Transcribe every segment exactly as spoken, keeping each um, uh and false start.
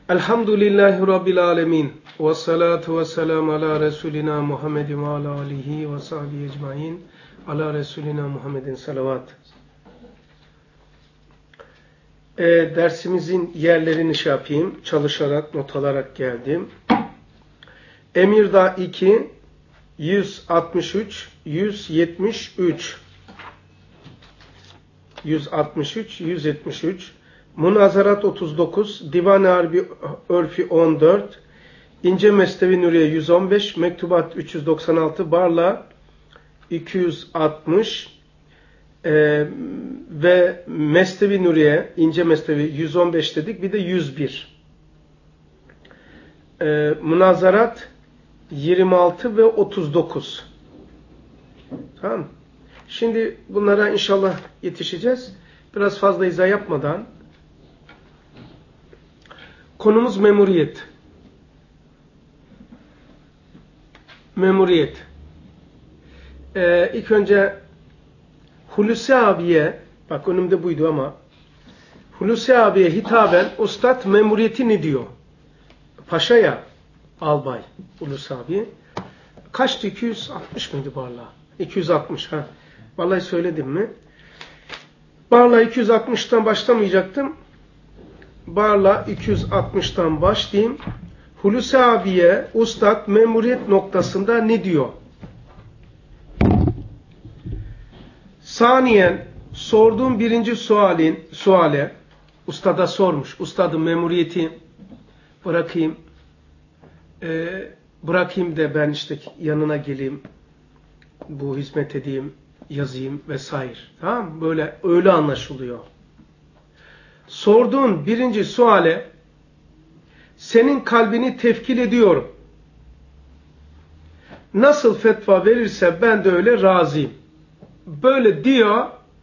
Elhamdülillahi Rabbil alemin. Ve salatu ve selamu ala Resulina Muhammedin ve ala alihi ve sahbihi ecmain. Ala Resulina Muhammedin salavat. E, dersimizin yerlerini şey yapayım. Çalışarak, not alarak geldim. Emirdağ iki, yüz altmış üç, yüz yetmiş üç. yüz altmış üç, yüz yetmiş üç. Münazarat otuz dokuz, Divan-ı Harbi Örfi on dört, İnce Mesnevi Nuriye yüz on beş, Mektubat üç yüz doksan altı, Barla iki yüz altmış e, ve Mesnevi Nuriye, İnce Mesnevi yüz on beş dedik, bir de yüz bir. E, Münazarat yirmi altı ve otuz dokuz. Tamam. Şimdi bunlara inşallah yetişeceğiz. Biraz fazla izah yapmadan. Konumuz memuriyet. Memuriyet. Ee, ilk önce Hulusi abiye, bak önümde buydu ama, Hulusi abiye hitaben Ustad memuriyeti ne diyor? Paşa'ya, albay Hulusi abi. Kaçtı? iki yüz altmış mıydı Barla? iki yüz altmış ha. Vallahi söyledim mi? Barla iki yüz altmıştan başlamayacaktım. Barla iki yüz altmıştan başlayayım. Hulusi abiye Ustad memuriyet noktasında ne diyor? Saniyen sorduğum birinci sualin, suale Ustad'a sormuş. Ustad'ın memuriyeti bırakayım e, bırakayım da ben işte yanına geleyim, bu hizmet edeyim, yazayım vesaire. Tamam mı? Böyle öyle anlaşılıyor. Sorduğun birinci suale senin kalbini tefkil ediyorum. Nasıl fetva verirse ben de öyle razıyım. Böyle diyor.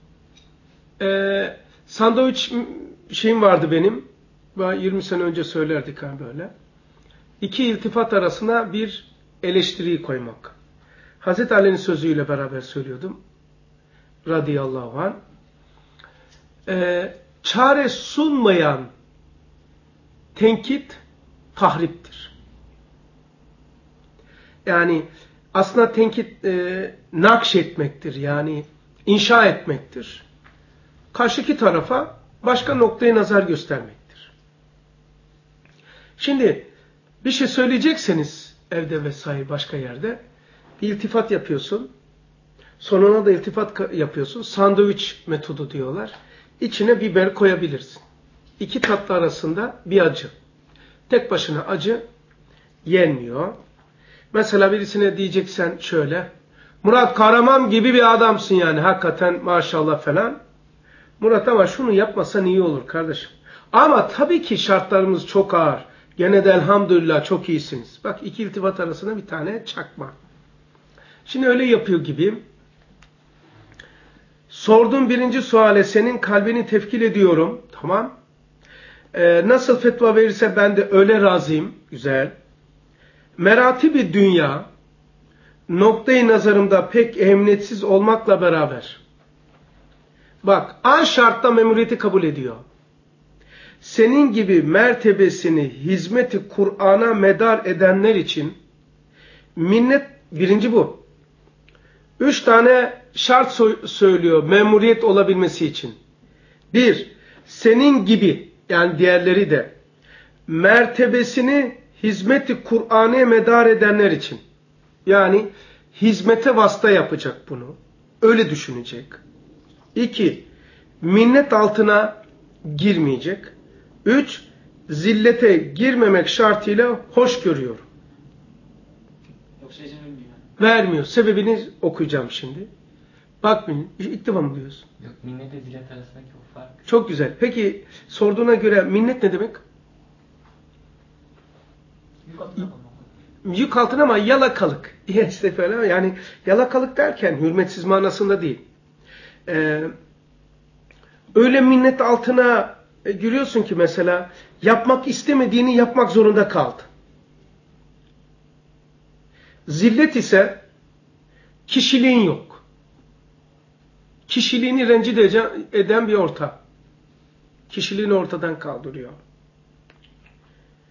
E, sandviç şeyim vardı benim. yirmi sene önce söylerdik ha böyle. İki iltifat arasına bir eleştiriyi koymak. Hazreti Ali'nin sözüyle beraber söylüyordum. Radıyallahu anh. E, çare sunmayan tenkit tahriptir. Yani aslında tenkit e, nakşetmektir. Yani inşa etmektir. Karşıki tarafa başka noktaya nazar göstermektir. Şimdi bir şey söyleyecekseniz evde vesaire başka yerde bir iltifat yapıyorsun. Sonuna da iltifat yapıyorsun. Sandviç metodu diyorlar. İçine biber koyabilirsin. İki tatlı arasında bir acı. Tek başına acı yenmiyor. Mesela birisine diyeceksen şöyle, Murat Kahraman gibi bir adamsın yani hakikaten maşallah falan. Murat ama şunu yapmasan iyi olur kardeşim. Ama tabii ki şartlarımız çok ağır. Gene de elhamdülillah çok iyisiniz. Bak iki iltifat arasında bir tane çakma. Şimdi öyle yapıyor gibi. Sorduğum birinci suale senin kalbini tefkil ediyorum. Tamam. Ee, nasıl fetva verirse ben de öyle razıyım. Güzel. Meratibi dünya noktayı nazarımda pek ehemmiyetsiz olmakla beraber. Bak an şartta memuriyeti kabul ediyor. Senin gibi mertebesini hizmeti Kur'an'a medar edenler için minnet birinci bu. Üç tane şart söylüyor memuriyet olabilmesi için. Bir, senin gibi yani diğerleri de mertebesini hizmeti Kur'an'a medar edenler için. Yani hizmete vasıta yapacak bunu. Öyle düşünecek. İki, minnet altına girmeyecek. Üç, zillete girmemek şartıyla hoş görüyor. Yoksa izin vermiyor. Vermiyor. Sebebini okuyacağım şimdi. Bak ilk defa mı diyorsun? Yok, minnet ve zillet arasındaki o fark. Çok güzel. Peki sorduğuna göre minnet ne demek? Yük altına kalmak. Yük altına ama yalakalık. İşte falan. Yani yalakalık derken hürmetsiz manasında değil. Ee, öyle minnet altına e, giriyorsun ki mesela yapmak istemediğini yapmak zorunda kaldı. Zillet ise kişiliğin yok. Kişiliğini rencide eden bir ortam. Kişiliğini ortadan kaldırıyor.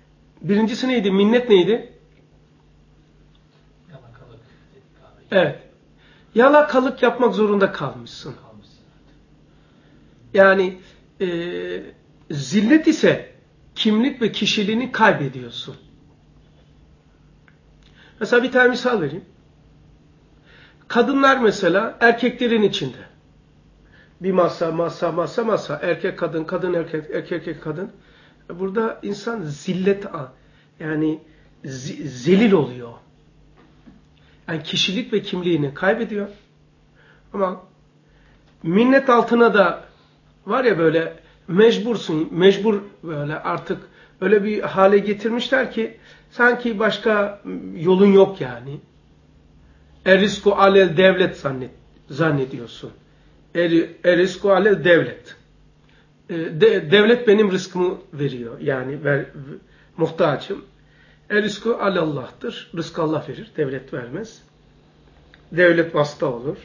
Birincisi neydi? Minnet neydi? Yalakalık. Evet. Yalakalık yapmak zorunda kalmışsın. Kalmışsın. Yani e, zillet ise kimlik ve kişiliğini kaybediyorsun. Mesela bir tane misal vereyim. Kadınlar mesela erkeklerin içinde. Bir masa, masa, masa, masa. Erkek, kadın, kadın, erkek, erkek, erkek, kadın. Burada insan zillet, yani zelil oluyor. Yani kişilik ve kimliğini kaybediyor. Ama minnet altına da var ya böyle mecbursun, mecbur böyle artık öyle bir hale getirmişler ki sanki başka yolun yok yani. Erisku alel devlet zannet, zannediyorsun. Er, erisku alel devlet. De, devlet benim rızkımı veriyor. Yani ver, muhtaçım. Erisku alellah'tır. Rızkı Allah verir. Devlet vermez. Devlet vasıta olur.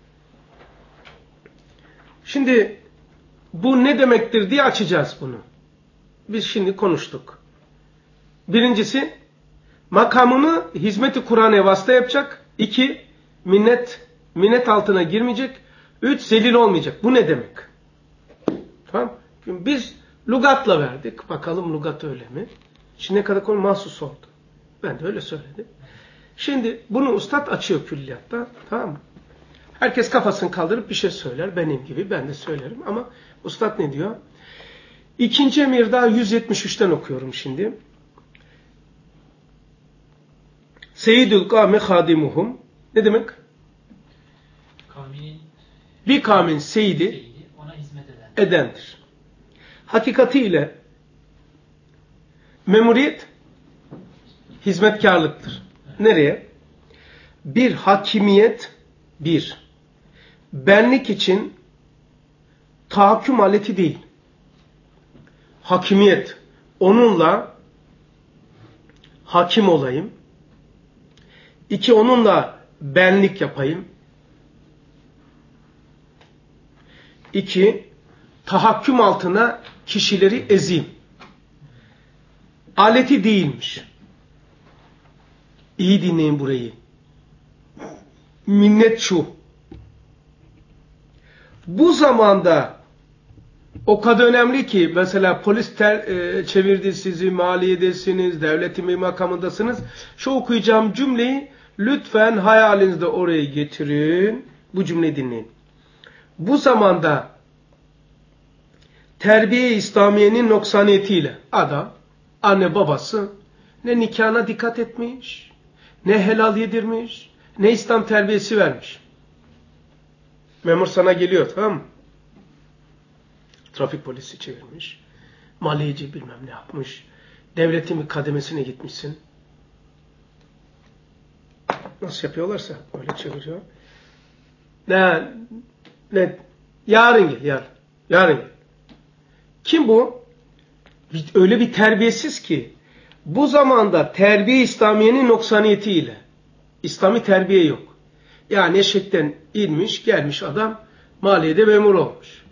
Şimdi bu ne demektir diye açacağız bunu. Biz şimdi konuştuk. Birincisi, makamını hizmeti Kur'an'a vasıta yapacak. İki, minnet, minnet altına girmeyecek. Üç, zelil olmayacak. Bu ne demek? Tamam. Biz lugatla verdik. Bakalım lugat öyle mi? Şimdiye kadar konu mahsus oldu. Ben de öyle söyledim. Şimdi bunu ustad açıyor külliyatta. Tamam mı? Herkes kafasını kaldırıp bir şey söyler. Benim gibi ben de söylerim. Ama ustad ne diyor? İkinci emir daha yüz yetmiş üçten okuyorum şimdi. Seyyidül kâme hâdimuhum. Ne demek? Kavminin Bir kavmin seyidi, seyidi ona hizmet eden. edendir. Hakikatiyle memuriyet hizmetkarlıktır. Nereye? Bir hakimiyet, bir benlik için tahakküm aleti değil. Hakimiyet, onunla hakim olayım. İki, onunla benlik yapayım. İki, tahakküm altına kişileri ezeyim. Aleti değilmiş. İyi dinleyin burayı. Minnet şu. Bu zamanda o kadar önemli ki mesela polis ter, e, çevirdi sizi, maliyedesiniz, devletin bir makamındasınız. Şu okuyacağım cümleyi lütfen hayalinizde oraya getirin. Bu cümleyi dinleyin. Bu zamanda terbiye-i İslamiye'nin noksaniyetiyle adam, anne babası ne nikahına dikkat etmiş, ne helal yedirmiş, ne İslam terbiyesi vermiş. Memur sana geliyor, tamam mı? Trafik polisi çevirmiş. Maliyeci bilmem ne yapmış. Devletin bir kademesine gitmişsin. Nasıl yapıyorlarsa öyle çeviriyor. Ne, ne, yarın gel, yarın. Yarın gel. Kim bu? Öyle bir terbiyesiz ki bu zamanda terbiye İslamiye'nin noksaniyetiyle İslami terbiye yok. Yani eşekten inmiş, gelmiş adam maliyede memur olmuş.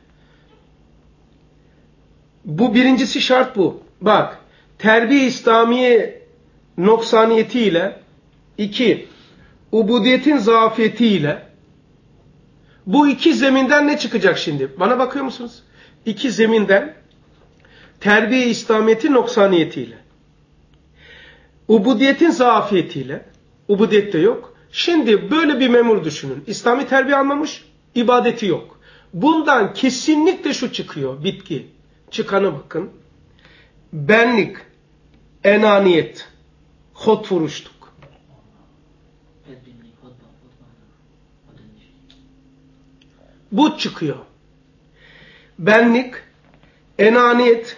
Bu birincisi şart bu. Bak, terbiye İslamiye noksaniyetiyle, iki, ubudiyetin zafiyetiyle, bu iki zeminden ne çıkacak şimdi? Bana bakıyor musunuz? İki zeminden terbiye İslamiyeti noksaniyetiyle, ubudiyetin zafiyetiyle, ubudiyet de yok. Şimdi böyle bir memur düşünün. İslami terbiye almamış, ibadeti yok. Bundan kesinlikle şu çıkıyor, bitki. Çıkanı bakın. Benlik, enaniyet, hot vuruştuk. Bu çıkıyor. Benlik, enaniyet,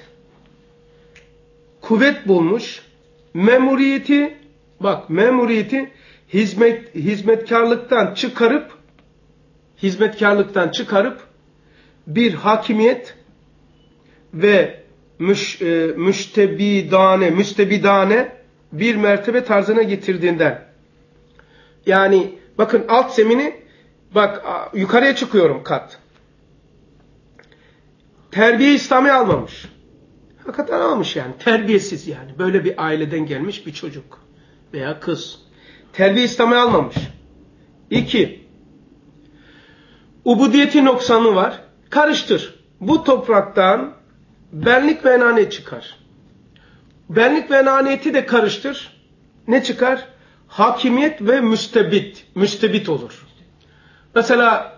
kuvvet bulmuş, memuriyeti, bak memuriyeti hizmet hizmetkarlıktan çıkarıp hizmetkarlıktan çıkarıp bir hakimiyet ve müş, e, müştebidane, müstebidane bir mertebe tarzına getirdiğinden. Yani bakın alt zemini, bak yukarıya çıkıyorum kat. Terbiye İslami almamış. Hakikaten almamış yani. Terbiyesiz yani. Böyle bir aileden gelmiş bir çocuk veya kız. Terbiye İslam'ı almamış. İki, ubudiyeti noksanı var. Karıştır. Bu topraktan benlik ve enanet çıkar. Benlik ve enaniyeti de karıştır. Ne çıkar? Hakimiyet ve müstebit. Müstebit olur. Mesela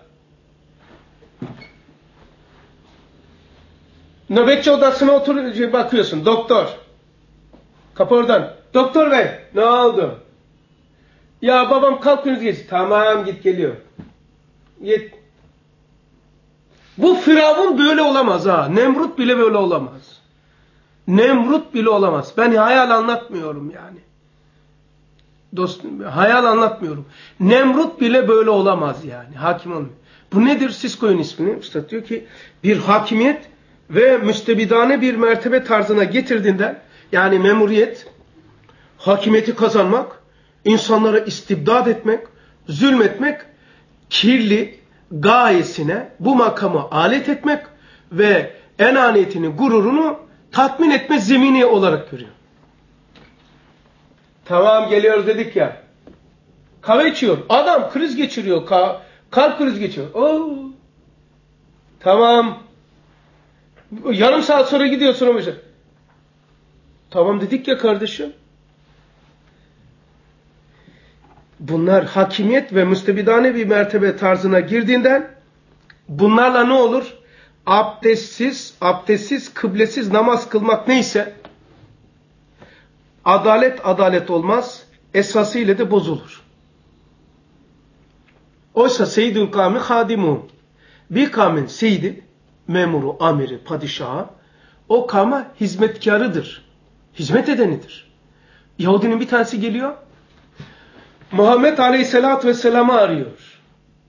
nöbetçi odasına otur bakıyorsun. Doktor. Kapı oradan. Doktor bey. Ne oldu? Ya babam kalk kriz geçti. Tamam git geliyor. Git. Bu Firavun böyle olamaz ha. Nemrut bile böyle olamaz. Nemrut bile olamaz. Ben hayal anlatmıyorum yani. Dostum, hayal anlatmıyorum. Nemrut bile böyle olamaz yani. Hakim olmuyor. Bu nedir? Siz koyun ismini. Üstad diyor ki bir hakimiyet ve müstebidane bir mertebe tarzına getirdiğinden yani memuriyet, hakimiyeti kazanmak, insanlara istibdad etmek, zulmetmek, kirli gayesine bu makamı alet etmek ve enaniyetini, gururunu tatmin etme zemini olarak görüyor. Tamam geliyoruz dedik ya. Kahve içiyor. Adam kriz geçiriyor. Ka kalp kriz geçiriyor. Oo. Tamam. Yarım saat sonra gidiyorsun o mesela. Tamam dedik ya kardeşim. Bunlar hakimiyet ve müstebidane bir mertebe tarzına girdiğinden bunlarla ne olur? Abdestsiz, abdestsiz, kıblesiz namaz kılmak neyse adalet adalet olmaz. Esasıyla de bozulur. Oysa seyyidül kavmi hadimu. Bir kavmin seyidi, memuru, amiri, padişahı o kavme hizmetkarıdır. Hizmet edenidir. Yahudinin bir tanesi geliyor. Muhammed Aleyhisselatü Vesselam'ı arıyor.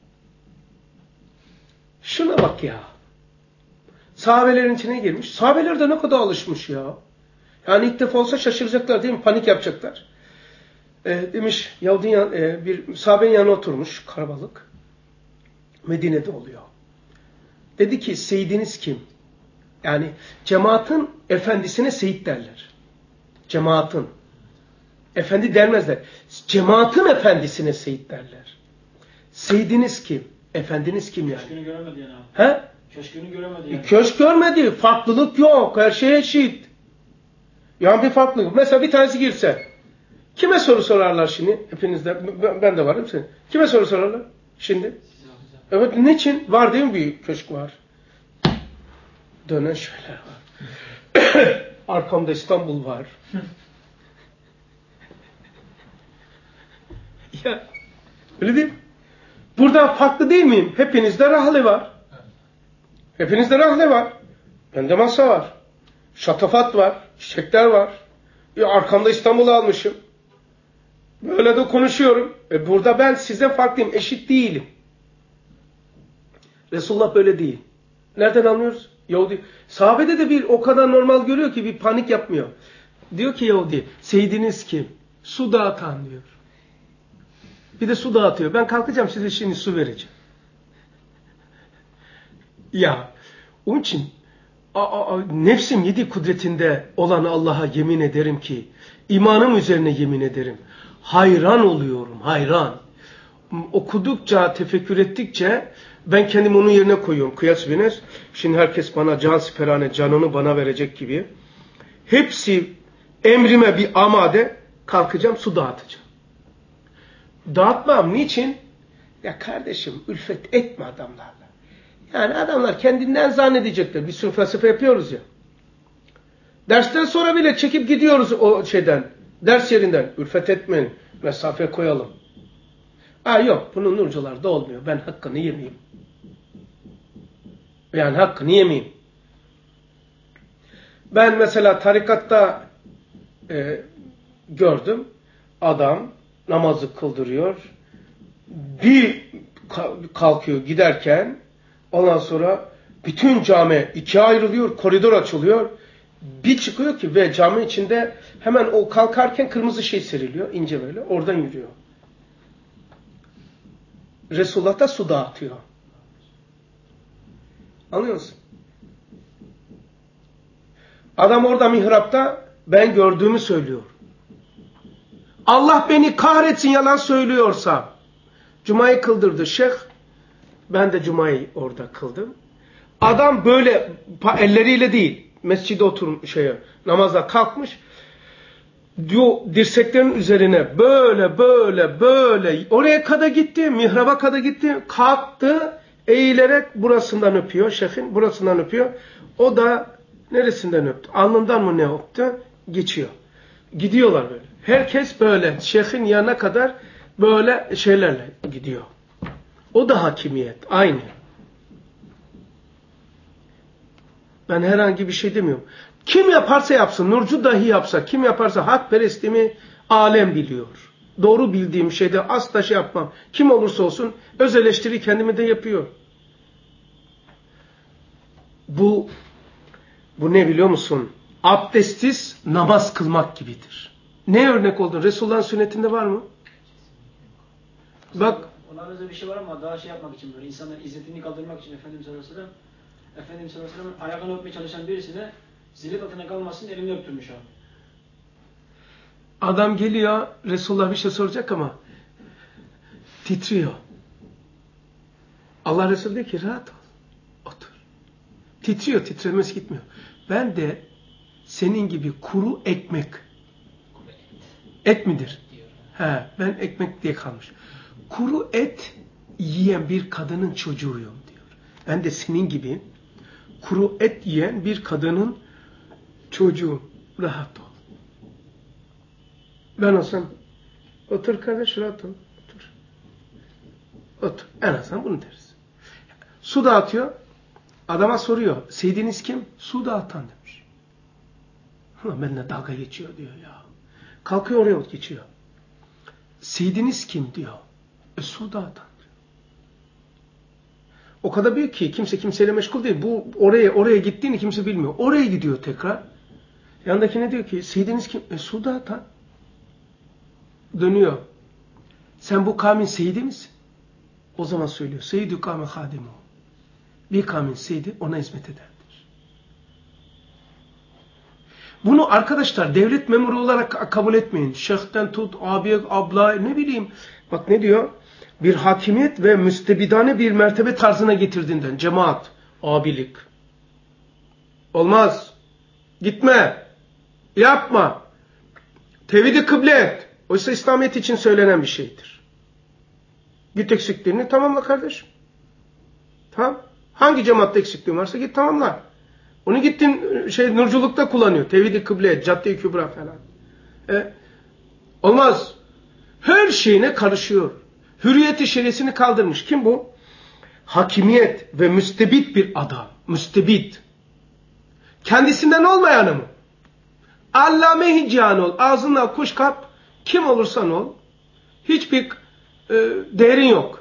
Şuna bak ya. Sahabelerin içine girmiş. Sahabeler de ne kadar alışmış ya. Yani ilk defa olsa şaşıracaklar değil mi? Panik yapacaklar. E, demiş Yahudi yan, e, bir sahabenin yanına oturmuş karabalık. Medine'de oluyor. Dedi ki seyyidiniz kim? Yani cemaatin efendisine seyit derler. Cemaatin. Efendi dermezler. Cemaatin efendisine seyit derler. Seyyidiniz kim? Efendiniz kim yani? Köşkünü göremedi yani abi. He? Köşkünü göremedi yani. Köşk görmedi. Farklılık yok. Her şey eşit. Yani bir farklılık. Mesela bir tanesi girse. Kime soru sorarlar şimdi? Hepinizde. Ben de varım senin. Kime soru sorarlar? Şimdi. Evet niçin? Var değil mi bir köşk var? Dönen şeyler var. Arkamda İstanbul var. Ya öyle değil mi? Burada farklı değil miyim? Hepinizde rahle var. Hepinizde rahle var. Bende masa var. Şatafat var. Çiçekler var. Ya arkamda İstanbul'u almışım. Böyle de konuşuyorum. E burada ben sizden farklıyım. Eşit değilim. Resulullah böyle değil. Nereden anlıyoruz? Yahudi. Sahabede de bir o kadar normal görüyor ki bir panik yapmıyor. Diyor ki Yahudi, seyyidiniz kim? Su dağıtan diyor. Bir de su dağıtıyor. Ben kalkacağım size şimdi su vereceğim. Ya onun için a, a, nefsim yedi kudretinde olan Allah'a yemin ederim ki imanım üzerine yemin ederim. Hayran oluyorum. Hayran. Okudukça, tefekkür ettikçe ben kendimi onun yerine koyuyorum. Kıyas biner. Şimdi herkes bana can siperhane, canını bana verecek gibi. Hepsi emrime bir amade kalkacağım, su dağıtacağım. Dağıtmam. Niçin? Ya kardeşim ülfet etme adamlarla. Yani adamlar kendinden zannedecekler. Bir sürü felsefe yapıyoruz ya. Dersten sonra bile çekip gidiyoruz o şeyden. Ders yerinden. Ülfet etmeyin. Mesafe koyalım. Aa yok bunun nurcularda olmuyor. Ben hakkını yemeyeyim. Yani hakkını yemeyeyim. Ben mesela tarikatta e, gördüm. Adam namazı kıldırıyor. Bir kalkıyor giderken ondan sonra bütün cami ikiye ayrılıyor. Koridor açılıyor. Bir çıkıyor ki ve cami içinde hemen o kalkarken kırmızı şey seriliyor. İnce böyle. Oradan yürüyor. Resulullah da su dağıtıyor. Anlıyor musun? Adam orada mihrapta ben gördüğümü söylüyor. Allah beni kahretsin yalan söylüyorsa. Cuma'yı kıldırdı şeyh. Ben de Cuma'yı orada kıldım. Adam böyle elleriyle değil. Mescide oturmuş şeye, namaza kalkmış. Diyor, dirseklerin üzerine böyle böyle böyle oraya kadar gitti. Mihraba kadar gitti. Kalktı. Eğilerek burasından öpüyor. Şeyhin burasından öpüyor. O da neresinden öptü? Alnından mı ne öptü? Geçiyor. Gidiyorlar böyle. Herkes böyle şeyhin yanına kadar böyle şeylerle gidiyor. O da hakimiyet. Aynı. Ben herhangi bir şey demiyorum. Kim yaparsa yapsın, nurcu dahi yapsa, kim yaparsa hakperestimi alem biliyor. Doğru bildiğim şeyde asla şey yapmam. Kim olursa olsun öz eleştiri kendime de yapıyor. Bu bu ne biliyor musun? Abdestsiz namaz kılmak gibidir. Ne örnek oldun? Resulullah'ın sünnetinde var mı? Bak. Onlarda bir şey var ama daha şey yapmak için böyle insanların izzetini kaldırmak için Efendimiz sallallahu aleyhi ve sellem Efendimiz sallallahu aleyhi ve sellem ayağını öpmeye çalışan birisine zillet altına kalmasın elini öptürmüş abi. Adam geliyor, Resulullah bir şey soracak ama titriyor. Allah Resulü diyor ki rahat ol, otur. Titriyor, titremesi gitmiyor. Ben de senin gibi kuru ekmek, et midir? He, ben ekmek diye kalmış. Kuru et yiyen bir kadının çocuğuyum diyor. Ben de senin gibi kuru et yiyen bir kadının çocuğu. Rahat ol. Ben olsam otur kardeş rahat ol. Otur. Otur. En azından bunu deriz. Su dağıtıyor. Adama soruyor. Seydiniz kim? Su dağıtan demiş. Ulan benimle dalga geçiyor diyor ya. Kalkıyor oraya geçiyor. Seydiniz kim diyor. E su dağıtan diyor. O kadar büyük ki kimse kimseyle meşgul değil. Bu oraya oraya gittiğini kimse bilmiyor. Oraya gidiyor tekrar. Yanındaki ne diyor ki? Seydiniz kim? E su dağıtan. Dönüyor. Sen bu kavmin seyidi misin? O zaman söylüyor. Seyyidü kavmi hadimu. Bir kavmin seyidi ona hizmet edendir. Bunu arkadaşlar devlet memuru olarak kabul etmeyin. Şeyhten tut, abi, abla, ne bileyim. Bak ne diyor? Bir hakimiyet ve müstebidane bir mertebe tarzına getirdiğinden. Cemaat, abilik. Olmaz. Gitme. Yapma. Tevhid-i kıble et. Oysa İslamiyet için söylenen bir şeydir. Git eksiklerini tamamla kardeşim. Tamam. Hangi cemaatte eksikliğin varsa git tamamla. Onu gittin şey nurculukta kullanıyor. Tevhid-i kıble et, cadde-i kübra falan. E, olmaz. Her şeyine karışıyor. Hürriyet-i şeriesini kaldırmış. Kim bu? Hakimiyet ve müstebit bir adam. Müstebit. Kendisinden olmayanı mı? Allame hicyan ol. Ağzından kuş kap. Kim olursan ol. Hiçbir e, değerin yok.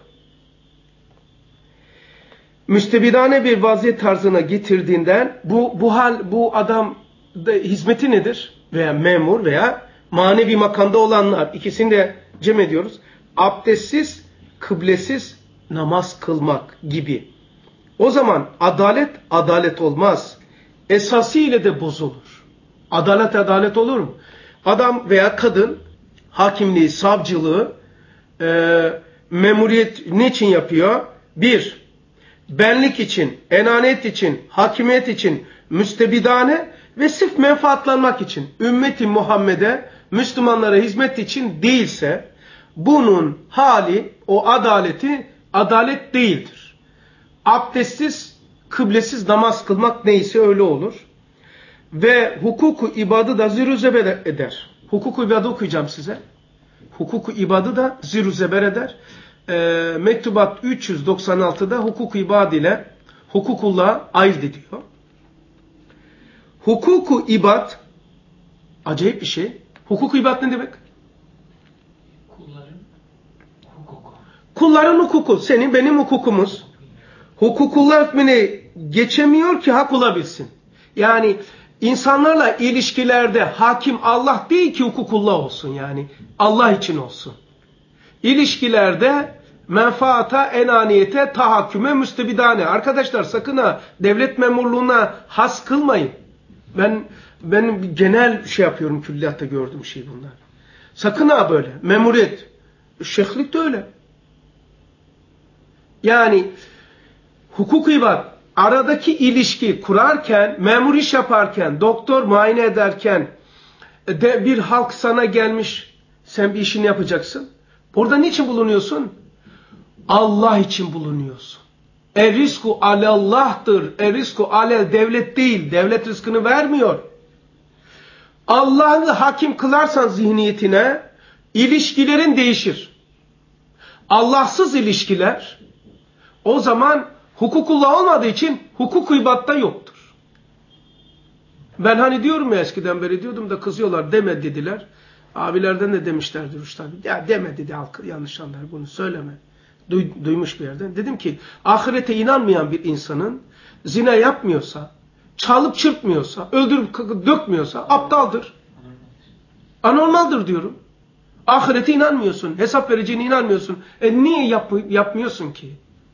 Müstebidane bir vaziyet tarzına getirdiğinden bu, bu hal, bu adam da hizmeti nedir? Veya memur veya manevi makamda olanlar. İkisini de cem ediyoruz. Abdestsiz, kıblesiz namaz kılmak gibi. O zaman adalet, adalet olmaz. Esasıyla de bozulur. Adalet, adalet olur mu? Adam veya kadın hakimliği, savcılığı, e, memuriyet niçin yapıyor? Bir, benlik için, enaniyet için, hakimiyet için, müstebidane ve sırf menfaatlanmak için, ümmeti Muhammed'e, Müslümanlara hizmet için değilse, bunun hali, o adaleti, adalet değildir. Abdestsiz, kıblesiz namaz kılmak neyse öyle olur. Ve hukuku ibadı da zirü zeber eder. Hukuku ibadı okuyacağım size. Hukuku ibadı da zirü zeber eder. E, Mektubat üç yüz doksan altıda hukuku ibad ile hukukullah ayırt ediyor. Hukuku ibad acayip bir şey. Hukuku ibad ne demek? Kulların hukuku. Kulların hukuku. Senin benim hukukumuz. Hukukullah hükmüne geçemiyor ki hak olabilsin. Yani insanlarla ilişkilerde hakim Allah değil ki hukukullah olsun yani. Allah için olsun. İlişkilerde menfaata, enaniyete, tahakküme, müstebidane. Arkadaşlar sakın ha devlet memurluğuna has kılmayın. Ben benim genel şey yapıyorum, külliyatta gördüğüm şey bunlar. Sakın ha böyle. Memuriyet. Şeyhlik de öyle. Yani hukuk ibad, aradaki ilişki kurarken, memur iş yaparken, doktor muayene ederken de bir halk sana gelmiş, sen bir işini yapacaksın. Orada niçin bulunuyorsun? Allah için bulunuyorsun. E rizku alellah'tır. E rizku alel devlet değil. Devlet rızkını vermiyor. Allah'ı hakim kılarsan zihniyetine ilişkilerin değişir. Allahsız ilişkiler o zaman hukukullah olmadığı için hukuk ibatta yoktur. Ben hani diyorum ya, eskiden beri diyordum da kızıyorlar, deme dediler. Abilerden de demişlerdir Rüştü. Ya deme dedi, halk yanlış anlar, bunu söyleme. Duy, duymuş bir yerden. Dedim ki ahirete inanmayan bir insanın zina yapmıyorsa, çalıp çırpmıyorsa, öldürüp dökmüyorsa aptaldır. Anormaldir diyorum. Ahirete inanmıyorsun, hesap vereceğine inanmıyorsun. E niye yap, yapmıyorsun ki?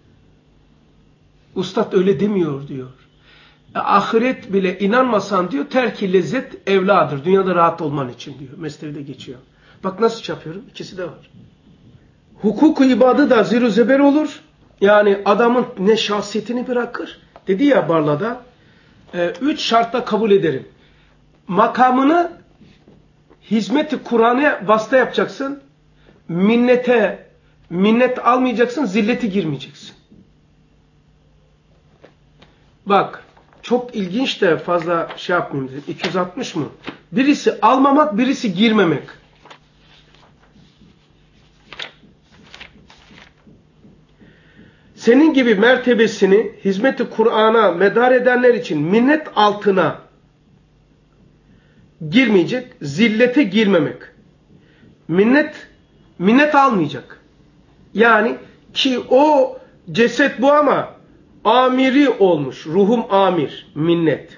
Ustad öyle demiyor diyor. E, ahiret bile inanmasan diyor, terki lezzet evladır. Dünyada rahat olman için diyor. Mesnevi'de geçiyor. Bak nasıl yapıyorum? İkisi de var. Hukuk-u ibadı da zir-i zeber olur. Yani adamın ne şahsiyetini bırakır. Dedi ya Barla'da, e, üç şartla kabul ederim. Makamını hizmet-i Kur'an'a vasıta yapacaksın. Minnete, minnet almayacaksın, zilleti girmeyeceksin. Bak, çok ilginç de fazla şey yapmayayım dedim. iki yüz altmış mı? Birisi almamak, birisi girmemek. Senin gibi mertebesini hizmet-i Kur'an'a medar edenler için minnet altına girmeyecek, zillete girmemek. Minnet, minnet almayacak. Yani ki o ceset bu ama amiri olmuş. Ruhum amir. Minnet.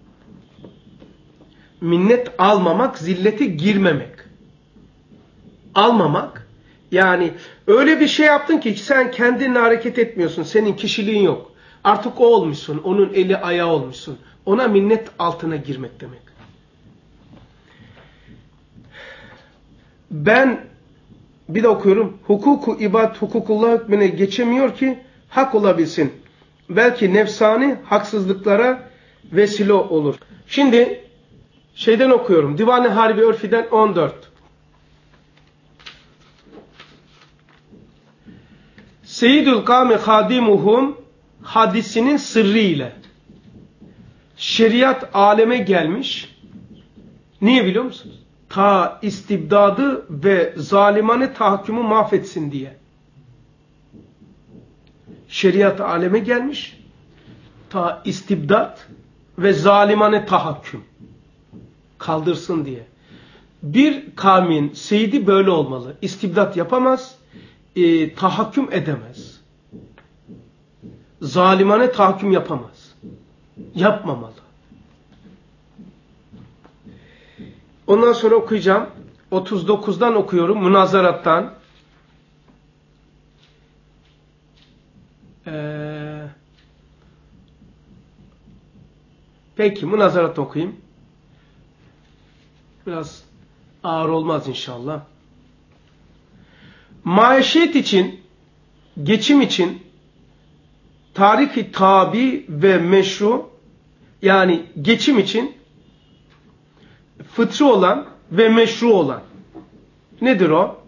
Minnet almamak, zillete girmemek. Almamak. Yani öyle bir şey yaptın ki sen kendinle hareket etmiyorsun. Senin kişiliğin yok. Artık o olmuşsun. Onun eli ayağı olmuşsun. Ona minnet altına girmek demek. Ben bir de okuyorum. Hukuku ibad hukukullah hükmüne geçemiyor ki hak olabilsin. Belki nefsani haksızlıklara vesile olur. Şimdi şeyden okuyorum. Divan-ı Harbi Örfi'den on dört. Seyyidül kâme hadimuhum hadisinin sırrı ile şeriat aleme gelmiş. Niye biliyor musunuz? Ta istibdadı ve zalimane tahakkümü mahvetsin diye. Şeriat aleme gelmiş. Ta istibdat ve zalimane tahakküm kaldırsın diye. Bir kavmin seyidi böyle olmalı. İstibdat yapamaz, e, tahakküm edemez. Zalimane tahakküm yapamaz. Yapmamalı. Ondan sonra okuyacağım. otuz dokuzdan okuyorum. Münazarattan. Ee, peki münazarat okuyayım. Biraz ağır olmaz inşallah. Maişet için, geçim için tarih-i tabi ve meşru, yani geçim için fıtri olan ve meşru olan. Nedir o?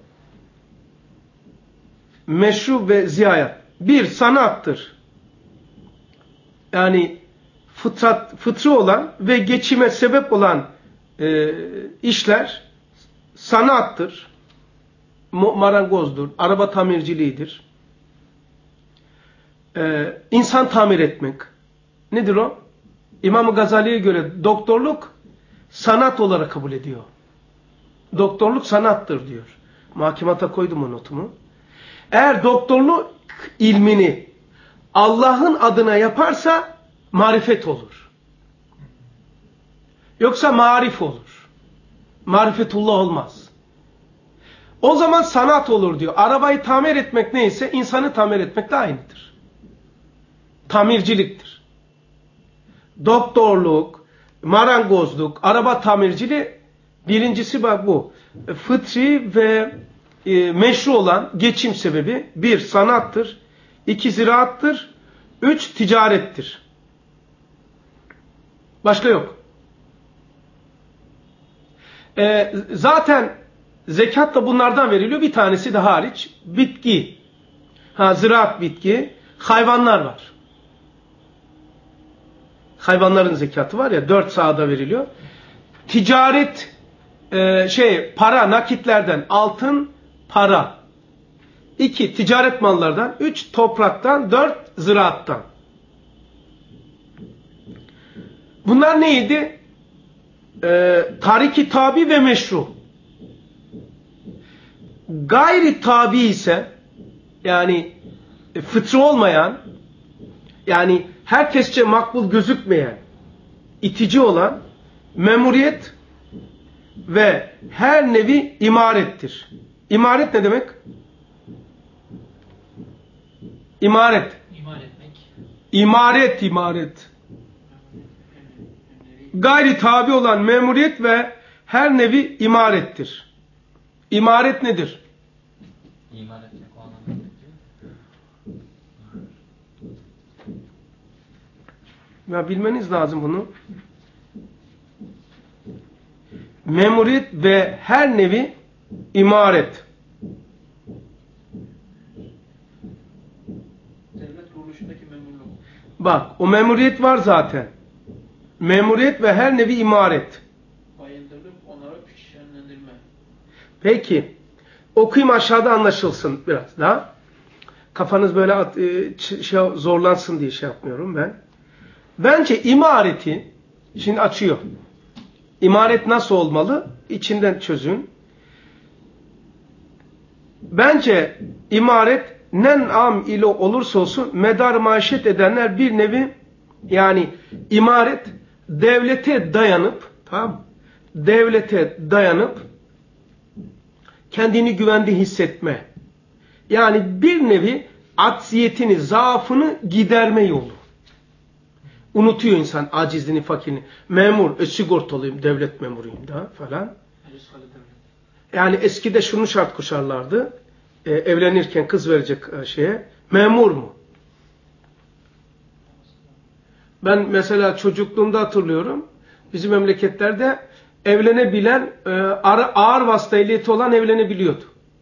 Meşru ve ziyayat. Bir, sanattır. Yani fıtrat, fıtri olan ve geçime sebep olan e, işler sanattır. Marangozdur, araba tamirciliğidir. Ee, insan tamir etmek. Nedir o? İmam-ı Gazali'ye göre doktorluk sanat olarak kabul ediyor. Doktorluk sanattır diyor. Muhakemata koydum o notumu. Eğer doktorluk ilmini Allah'ın adına yaparsa marifet olur. Yoksa marif olur. Marifetullah olmaz. O zaman sanat olur diyor. Arabayı tamir etmek neyse insanı tamir etmek de aynıdır. Tamirciliktir. Doktorluk, marangozluk, araba tamirciliği, birincisi bak bu. Fıtri ve e, meşru olan geçim sebebi bir sanattır, iki ziraattır, üç ticarettir. Başka yok. E, zaten zekat da bunlardan veriliyor. Bir tanesi de hariç. Bitki. Ha, ziraat bitki. Hayvanlar var. Hayvanların zekatı var ya, dört sahada veriliyor. Ticaret e, şey para, nakitlerden, altın, para. İki ticaret mallardan, üç topraktan, dört ziraattan. Bunlar neydi? E, tariki tabi ve meşru. Gayri tabi ise, yani fıtrı olmayan, yani herkesçe makbul gözükmeyen, itici olan memuriyet ve her nevi imarettir. İmaret ne demek? İmaret. İmar etmek. İmaret, imaret. Gayri tabi olan memuriyet ve her nevi imarettir. İmaret nedir? İmar etmek o anlamda. Ya bilmeniz lazım bunu. Memuriyet ve her nevi imaret. Devlet kuruluşundaki memurluk. Bak, o memuriyet var zaten. Memuriyet ve her nevi imaret. Bayındırlık, onarıp şenlendirme. Peki, okuyayım aşağıda anlaşılsın biraz daha. Kafanız böyle at, e, şey, zorlansın diye şey yapmıyorum ben. Bence imareti, şimdi açıyor. İmaret nasıl olmalı? İçinden çözün. Bence imaret nen'am ile olursa olsun medar maişet edenler bir nevi, yani imaret devlete dayanıp, tamam, devlete dayanıp kendini güvende hissetme. Yani bir nevi acziyetini, zaafını giderme yolu. Unutuyor insan acizliğini, fakirliğini. Memur, e, sigortalıyım, devlet memuruyum da falan. Yani eskide şunu şart koşarlardı. E, evlenirken kız verecek e, şeye. Memur mu? Ben mesela çocukluğumda hatırlıyorum. Bizim memleketlerde evlenebilen, e, ağır, ağır vasıta ehliyeti olan evlenebiliyordu.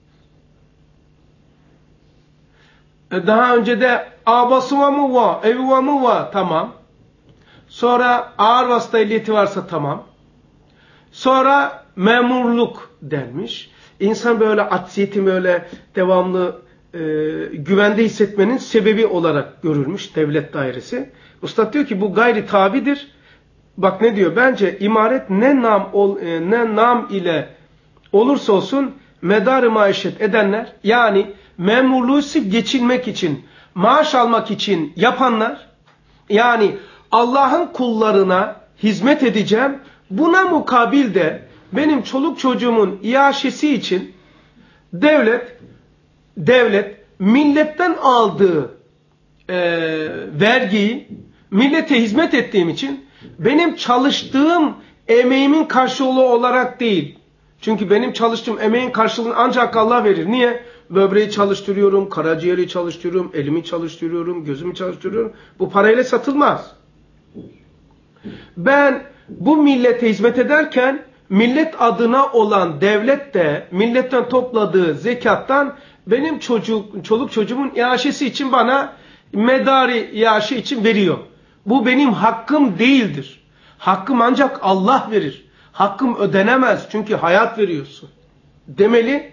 E, daha önce de abası var mı var, evi var mı var, tamam. Sonra ağır vasıta ehliyeti varsa tamam. Sonra memurluk denmiş. İnsan böyle acziyeti böyle devamlı e, güvende hissetmenin sebebi olarak görülmüş devlet dairesi. Üstad diyor ki bu gayri tabidir. Bak ne diyor? Bence imaret ne nam ol, e, ne nam ile olursa olsun medar-ı maişet edenler, yani memurluğu sırf geçinmek için, maaş almak için yapanlar, yani Allah'ın kullarına hizmet edeceğim, buna mukabil de benim çoluk çocuğumun iaşesi için devlet devlet milletten aldığı e, vergiyi millete hizmet ettiğim için benim çalıştığım emeğimin karşılığı olarak değil. Çünkü benim çalıştığım emeğin karşılığını ancak Allah verir. Niye? Böbreği çalıştırıyorum, karaciğeri çalıştırıyorum, elimi çalıştırıyorum, gözümü çalıştırıyorum. Bu parayla satılmaz. Ben bu millete hizmet ederken millet adına olan devlet de milletten topladığı zekattan benim çocuk, çoluk çocuğumun iaşesi için bana medari iaşe için veriyor. Bu benim hakkım değildir. Hakkım ancak Allah verir. Hakkım ödenemez çünkü hayat veriyorsun demeli.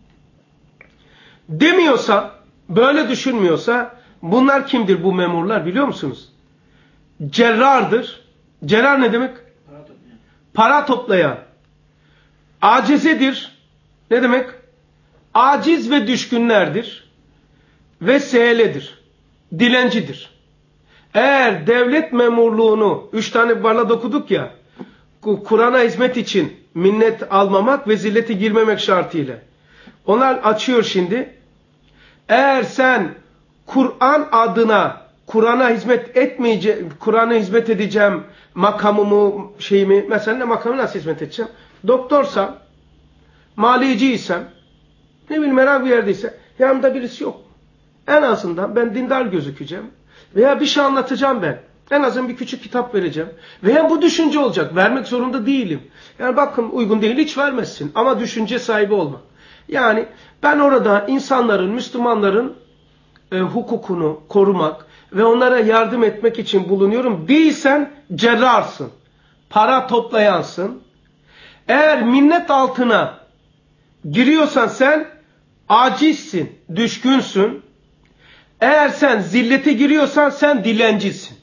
Demiyorsa, böyle düşünmüyorsa bunlar kimdir bu memurlar biliyor musunuz? Cerrardır. Cerrar ne demek? Para toplayan. Para toplayan. Acizedir. Ne demek? Aciz ve düşkünlerdir. Ve seyledir. Dilencidir. Eğer devlet memurluğunu, üç tane barla okuduk ya, Kur'an'a hizmet için minnet almamak ve zillete girmemek şartıyla. Onlar açıyor şimdi. Eğer sen Kur'an adına Kur'an'a hizmet etmeyeceğim, Kur'an'a hizmet edeceğim makamımı, şeyimi, mesela ne makamı nasıl hizmet edeceğim? Doktorsam, maliyeciysem, ne bileyim herhangi bir yerdeyse, yanımda birisi yok. En azından ben dindar gözükeceğim. Veya bir şey anlatacağım ben. En azından bir küçük kitap vereceğim. Veya bu düşünce olacak. Vermek zorunda değilim. Yani bakın uygun değil, hiç vermezsin. Ama düşünce sahibi olmak. Yani ben orada insanların, Müslümanların e, hukukunu korumak ve onlara yardım etmek için bulunuyorum. Değilsen cerrarsın. Para toplayansın. Eğer minnet altına giriyorsan sen acizsin, düşkünsün. Eğer sen zillete giriyorsan sen dilencisin.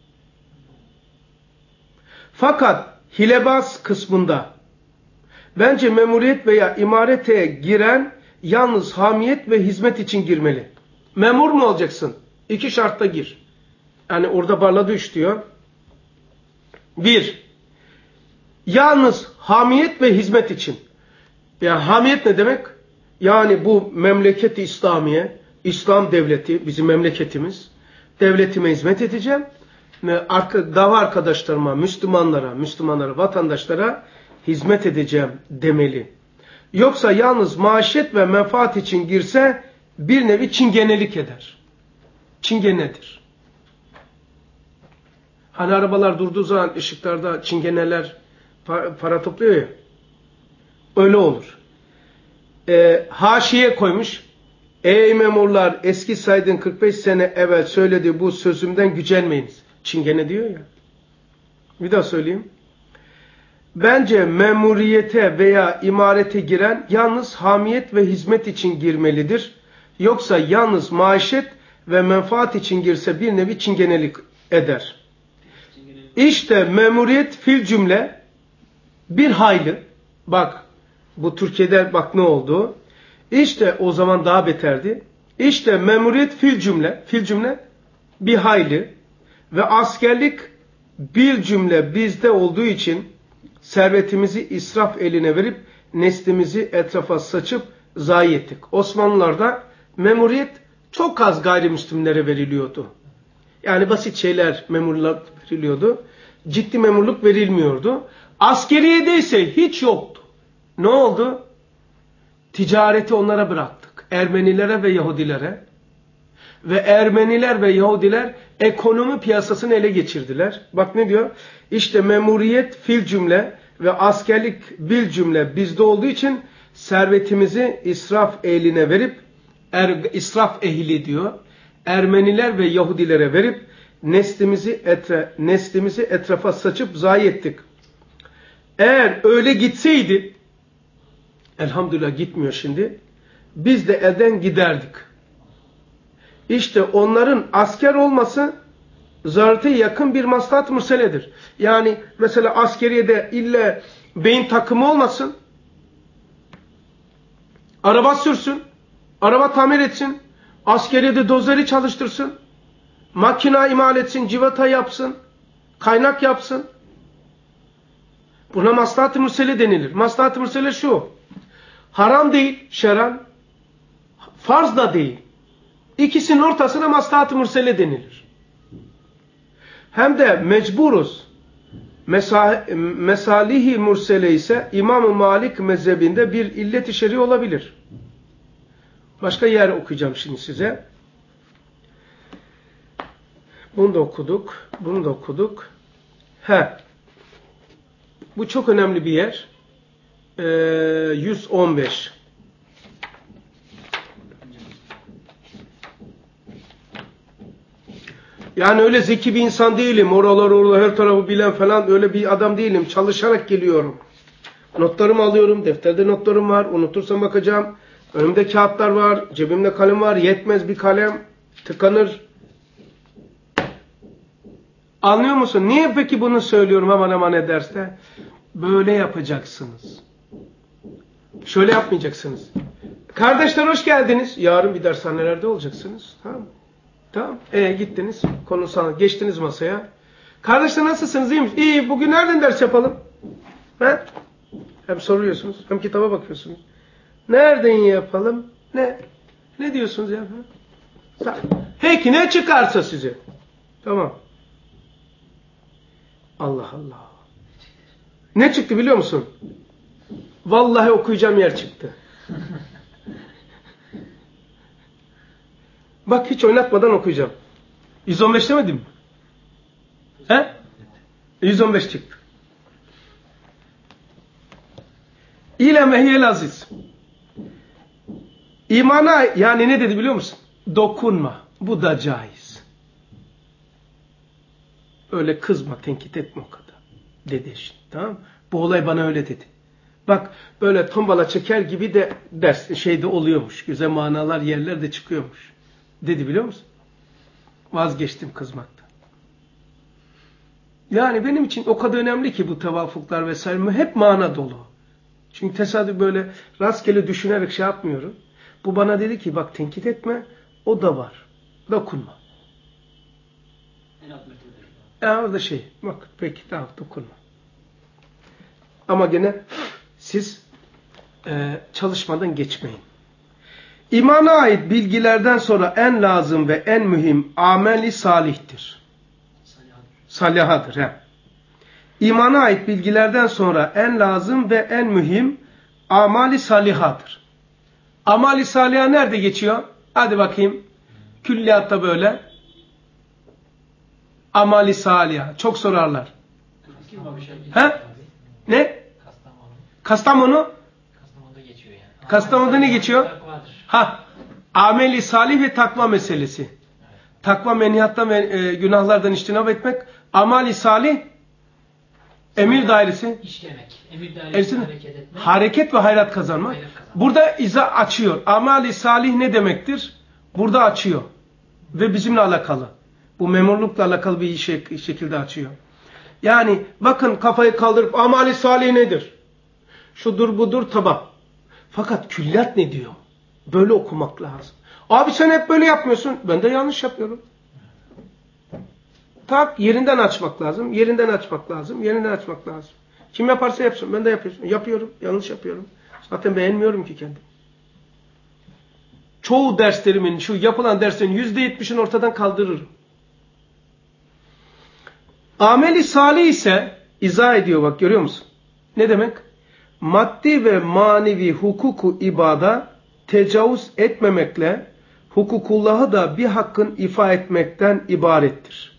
Fakat hilebaz kısmında bence memuriyet veya imarete giren yalnız hamiyet ve hizmet için girmeli. Memur mu olacaksın? İki şartta gir. Yani orada barladı üç diyor. Bir, yalnız hamiyet ve hizmet için. Yani hamiyet ne demek? Yani bu memleket-i İslamiye, İslam devleti, bizim memleketimiz, devletime hizmet edeceğim ve dava arkadaşlarıma, Müslümanlara, Müslümanlara, vatandaşlara hizmet edeceğim demeli. Yoksa yalnız maaşet ve menfaat için girse bir nevi çingenelik eder. Çingenedir. Hani arabalar durduğu zaman ışıklarda çingeneler para topluyor ya. Öyle olur. E, haşiye koymuş. Ey memurlar, eski Said'in kırk beş sene evvel söylediği bu sözümden gücenmeyiniz. Çingene diyor ya. Bir daha söyleyeyim. Bence memuriyete veya imarete giren yalnız hamiyet ve hizmet için girmelidir. Yoksa yalnız maaşet ve menfaat için girse bir nevi çingenelik eder. İşte memuriyet fil cümle bir hayli. Bak bu Türkiye'de bak ne oldu. İşte o zaman daha beterdi. İşte memuriyet fil cümle, fil cümle bir hayli ve askerlik bir cümle bizde olduğu için servetimizi israf eline verip neslimizi etrafa saçıp zayi ettik. Osmanlılarda memuriyet çok az gayrimüslimlere veriliyordu. Yani basit şeyler memurluk veriliyordu. Ciddi memurluk verilmiyordu. Askeriyede ise hiç yoktu. Ne oldu? Ticareti onlara bıraktık. Ermenilere ve Yahudilere. Ve Ermeniler ve Yahudiler ekonomi piyasasını ele geçirdiler. Bak ne diyor? İşte memuriyet fil cümle ve askerlik bil cümle bizde olduğu için servetimizi israf ehline verip er, israf ehli diyor. Ermeniler ve Yahudilere verip neslimizi, etre, neslimizi etrafa saçıp zayi ettik. Eğer öyle gitseydi, elhamdülillah gitmiyor şimdi, biz de elden giderdik. İşte onların asker olması zararete yakın bir maslahat murseledir. Yani mesela askeriyede illa beyin takımı olmasın, araba sürsün, araba tamir etsin, askeriyede dozeri çalıştırsın, makina imal etsin, civata yapsın, kaynak yapsın. Buna maslahat-ı mursele denilir. Maslahat-ı mursele şu, haram değil şer'an, farz da değil. İkisinin ortasına maslahat-ı mursele denilir. Hem de mecburuz. Mesalihi mursele ise İmam-ı Malik mezhebinde bir illet-i şer'i olabilir. Başka yer okuyacağım şimdi size. Bunu da okuduk. Bunu da okuduk. He. Bu çok önemli bir yer. Ee, yüz on beş. Yani öyle zeki bir insan değilim. Oralar oralar her tarafı bilen falan öyle bir adam değilim. Çalışarak geliyorum. Notlarımı alıyorum. Defterde notlarım var. Unutursam bakacağım. Önümde kağıtlar var. Cebimde kalem var. Yetmez bir kalem. Tıkanır. Anlıyor musun? Niye peki bunu söylüyorum aman aman ne derste? Böyle yapacaksınız. Şöyle yapmayacaksınız. Kardeşler hoş geldiniz. Yarın bir dershanelerde olacaksınız. Tamam mı? Tamam. E gittiniz. Konu sana. Geçtiniz masaya. Kardeşler nasılsınız? İyi misiniz? İyi. Bugün nereden ders yapalım? He? Hem soruyorsunuz. Hem kitaba bakıyorsunuz. Nereden yapalım? Ne? Ne diyorsunuz ya? Peki ne çıkarsa size. Tamam. Allah Allah. Ne çıktı biliyor musun? Vallahi okuyacağım yer çıktı. Bak hiç oynatmadan okuyacağım. yüz on beş demedim mi? He? yüz on beş çıktı. İle mehyel aziz. İmana yani ne dedi biliyor musun? Dokunma. Bu da caiz. Öyle kızma, tenkit etme o kadar. Dedi işte. Tamam mı? Bu olay bana öyle dedi. Bak böyle tombala çeker gibi de ders şeyde oluyormuş. Güzel manalar yerler de çıkıyormuş. Dedi biliyor musun? Vazgeçtim kızmaktan. Yani benim için o kadar önemli ki bu tevafuklar vesaire hep mana dolu. Çünkü tesadüf böyle rastgele düşünerek şey yapmıyorum. Bu bana dedi ki bak tenkit etme, o da var. Dokunma. Ya orada şey, bak peki tamam dokunma. Ama gene siz e, çalışmadan geçmeyin. İmana ait bilgilerden sonra en lazım ve en mühim ameli salihtir. Salihadır. He. İmana ait bilgilerden sonra en lazım ve en mühim amali salihadır. Amali saliha nerede geçiyor? Hadi bakayım. Külliyatta böyle. Amali saliha. Çok sorarlar. He? Ne? Kastamonu. Kastamonu? Kastamonu'da geçiyor yani. Kastamonu'da ne geçiyor? Takvadır. Ha. Ameli salih ve takva meselesi. Evet. Takva menhiyattan ve e, günahlardan içtinab etmek. Amali salih emir dairesi. İşlemek. Emir dairesi hareket etmek. Hareket ve hayrat kazanmak. Hayrat kazanmak. Burada izah açıyor. Amali salih ne demektir? Burada açıyor. Ve bizimle alakalı. Bu memurlukla alakalı bir şey, şekilde açıyor. Yani bakın kafayı kaldırıp amali salih nedir? Şudur budur tamam. Fakat külliyat ne diyor? Böyle okumak lazım. Abi sen hep böyle yapmıyorsun. Ben de yanlış yapıyorum. Tak yerinden açmak lazım. Yerinden açmak lazım. Yerinden açmak lazım. Kim yaparsa yapsın. Ben de yapıyorum. Yapıyorum. Yanlış yapıyorum. Zaten beğenmiyorum ki kendimi. Çoğu derslerimin, şu yapılan derslerin yüzde yetmişini ortadan kaldırırım. Ameli salih ise izah ediyor bak görüyor musun? Ne demek? Maddi ve manevi hukuku ibada tecavüz etmemekle hukukullahı da bir hakkın ifa etmekten ibarettir.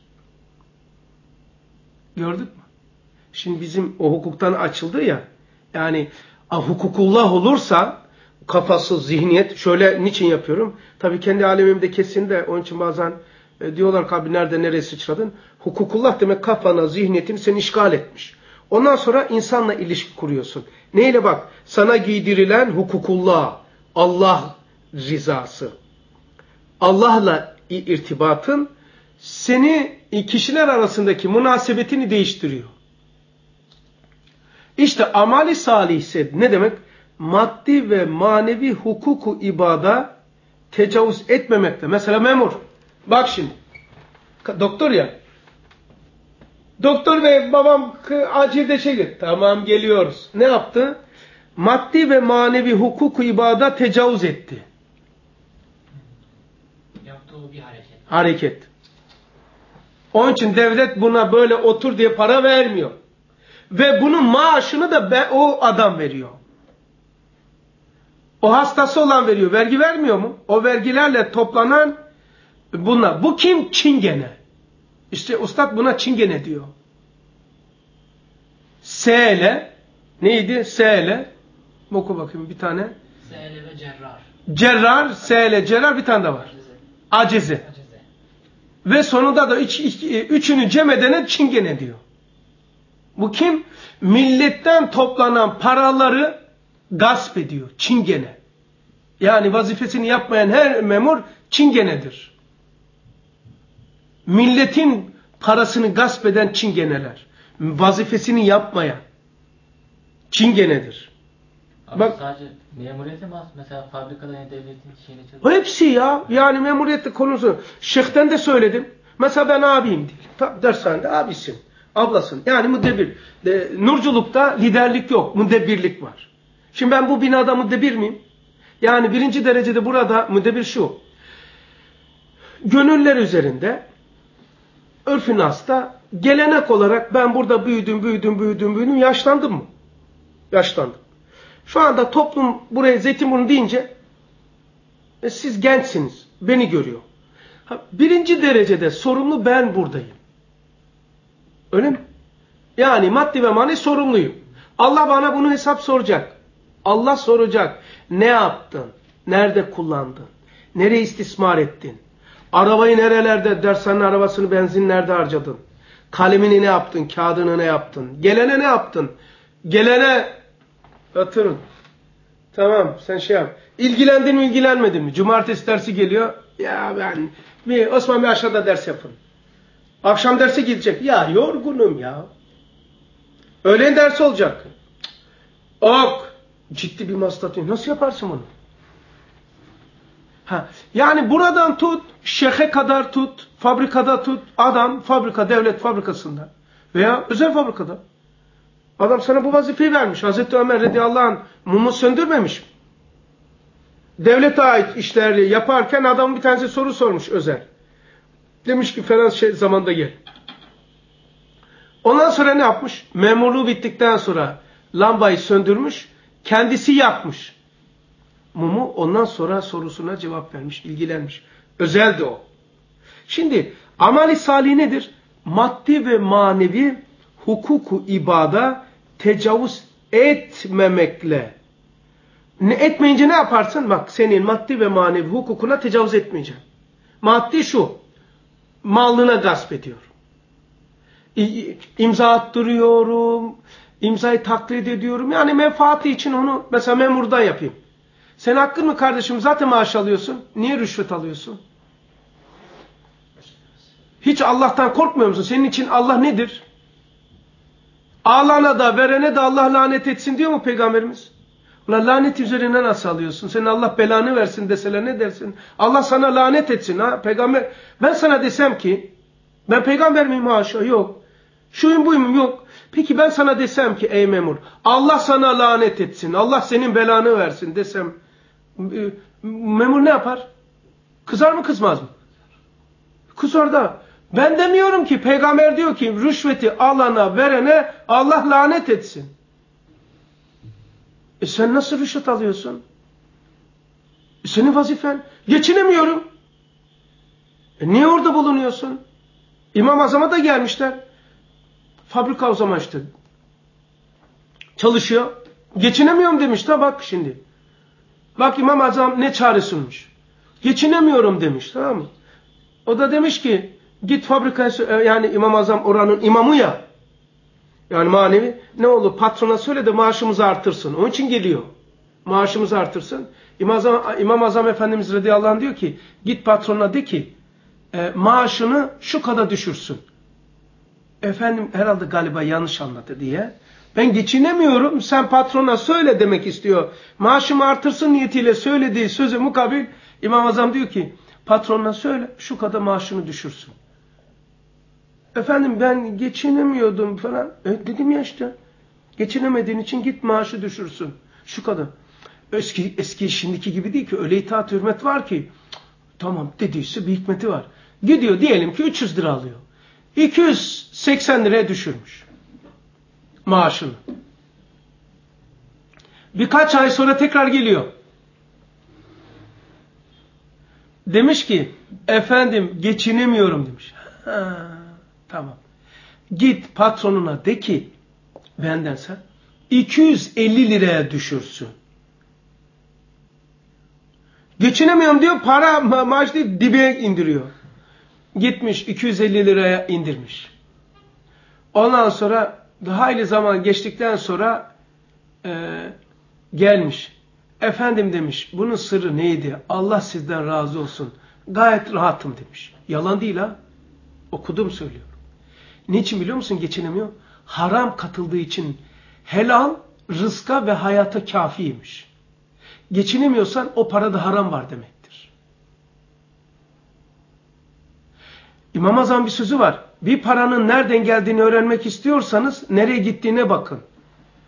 Gördük mü? Şimdi bizim o hukuktan açıldı ya, yani hukukullah olursa kafası, zihniyet, şöyle niçin yapıyorum? Tabii kendi alemimde kesin de onun için bazen e, diyorlar ki abi nerede nereye sıçradın? Hukukullah demek kafana, zihniyetini seni işgal etmiş. Ondan sonra insanla ilişki kuruyorsun. Neyle bak? Sana giydirilen hukukullah, Allah rızası. Allah'la irtibatın seni kişiler arasındaki münasebetini değiştiriyor. İşte amali salih ise ne demek? Maddi ve manevi hukuku ibada tecavüz etmemekte. Mesela memur. Bak şimdi. Doktor ya. Doktor bey babam acilde şey gitti. Tamam geliyoruz. Ne yaptı? Maddi ve manevi hukuku ibada tecavüz etti. Yaptığı bir hareket. Hareket. Onun için devlet buna böyle otur diye para vermiyor. Ve bunun maaşını da be, o adam veriyor. O hastası olan veriyor. Vergi vermiyor mu? O vergilerle toplanan bunlar. Bu kim? Çingene. İşte ustad buna çingene diyor. S ile neydi? S ile oku bakayım bir tane. S ile ve cerrar. Cerrar, S ile cerrar bir tane de var. Acize. Acize. Ve sonunda da üç, üç, üçünü cem edene çingene diyor. Bu kim? Milletten toplanan paraları gasp ediyor. Çingene. Yani vazifesini yapmayan her memur çingenedir. Milletin parasını gasp eden çingeneler. Vazifesini yapmayan çingenedir. Abi bak sadece memuriyete mi? Mesela fabrikada yani devletin şeyine çalışıyor. Hepsi ya. Yani memuriyette konusu. Şeyh'ten de söyledim. Mesela ben abiyim değil. Dershanede abisin. Ablasın. Yani müdebir. E, nurculukta liderlik yok. Müdebirlik var. Şimdi ben bu binada müdebir miyim? Yani birinci derecede burada müdebir şu. gönüller üzerinde örf-i nas'ta gelenek olarak ben burada büyüdüm, büyüdüm, büyüdüm, büyüdüm, yaşlandım mı? Yaşlandım. Şu anda toplum buraya Zeytinburnu deyince e, siz gençsiniz, beni görüyor. Ha, birinci derecede sorumlu ben buradayım. Öyle mi? Yani maddi ve manevi sorumluyum. Allah bana bunu hesap soracak. Allah soracak. Ne yaptın? Nerede kullandın? Nereye istismar ettin? Arabayı nerelerde, dershanenin arabasını benzin nerede harcadın? Kalemini ne yaptın? Kağıdını ne yaptın? Gelene ne yaptın? Gelene oturun. Tamam sen şey yap. İlgilendin mi ilgilenmedin mi? Cumartesi dersi geliyor. Ya ben bir Osman Bey aşağıda ders yapın. Akşam derse gidecek. Ya yorgunum ya. Öğlen ders olacak. Ok. Ciddi bir masraf. Nasıl yaparsın bunu? Ha, yani buradan tut, şehe kadar tut, fabrikada tut, adam fabrika, devlet fabrikasında veya özel fabrikada. Adam sana bu vazifeyi vermiş. Hazreti Ömer radıyallahu anh mumu söndürmemiş. Devlete ait işleri yaparken adam bir tanesi soru sormuş özel. Demiş ki falan şey zamanda gel. Ondan sonra ne yapmış? Memurluğu bittikten sonra lambayı söndürmüş, kendisi yakmış mumu, ondan sonra sorusuna cevap vermiş, ilgilenmiş. Özeldi o. Şimdi amali salih nedir? Maddi ve manevi hukuku ibada tecavüz etmemekle. Ne etmeyince ne yaparsın? Bak senin maddi ve manevi hukukuna tecavüz etmeyeceğim. Maddi şu, malına gasp ediyorum. İmza attırıyorum, imzayı taklit ediyorum. Yani menfaati için onu mesela memurdan yapayım. Sen hakkın mı kardeşim? Zaten maaş alıyorsun. Niye rüşvet alıyorsun? Hiç Allah'tan korkmuyor musun? Senin için Allah nedir? Alana da verene de Allah lanet etsin diyor mu Peygamberimiz? Ulan lanet üzerine nasıl alıyorsun? Senin Allah belanı versin deseler ne dersin? Allah sana lanet etsin ha peygamber. Ben sana desem ki ben peygamber miyim haşa? Yok. Şuyum buyum yok. Peki ben sana desem ki ey memur Allah sana lanet etsin. Allah senin belanı versin desem memur ne yapar? Kızar mı kızmaz mı? Kızar da. Ben demiyorum ki peygamber diyor ki rüşveti alana verene Allah lanet etsin. E sen nasıl rüşvet alıyorsun? E senin vazifen. Geçinemiyorum. E niye orada bulunuyorsun? İmam-ı Azam'a da gelmişler. Fabrika o zaman işte. Çalışıyor. Geçinemiyorum demiş de bak şimdi. Bak İmam-ı Azam ne çare sunmuş. Geçinemiyorum demiş, tamam mı? O da demiş ki git fabrikaya, yani İmam-ı Azam oranın imamı ya. Yani manevi ne olur patrona söyle de maaşımızı artırsın. Onun için geliyor. Maaşımızı artırsın. İmam-ı Azam, İmam-ı Azam Efendimiz radıyallahu anh diyor ki git patrona de ki e, maaşını şu kadar düşürsün. Efendim herhalde galiba yanlış anladı diye. Ben geçinemiyorum sen patrona söyle demek istiyor. Maaşımı artırsın niyetiyle söylediği söze mukabil İmam-ı Azam diyor ki patrona söyle şu kadar maaşını düşürsün. Efendim ben geçinemiyordum falan. Evet dedim ya işte. Geçinemediğin için git maaşı düşürsün. Şu kadar. Eski, eski şimdiki gibi değil ki. Öyle itaat hürmet var ki. Tamam dediyse bir hikmeti var. Gidiyor diyelim ki üç yüz lira alıyor. iki yüz seksen liraya düşürmüş. Maaşını. Birkaç ay sonra tekrar geliyor. Demiş ki efendim geçinemiyorum demiş. Ha, tamam. Git patronuna de ki benden sen iki yüz elli liraya düşürsün. Geçinemiyorum diyor, para ma maaş deyip dibe indiriyor. Gitmiş iki yüz elli liraya indirmiş. Ondan sonra hayli zaman geçtikten sonra e, gelmiş. Efendim demiş bunun sırrı neydi? Allah sizden razı olsun. Gayet rahatım demiş. Yalan değil ha. Okudum söylüyorum. Niçin biliyor musun geçinemiyor? Haram katıldığı için helal rızka ve hayata kafiymiş. Geçinemiyorsan o parada haram var demektir. İmam-ı Azam bir sözü var. Bir paranın nereden geldiğini öğrenmek istiyorsanız nereye gittiğine bakın.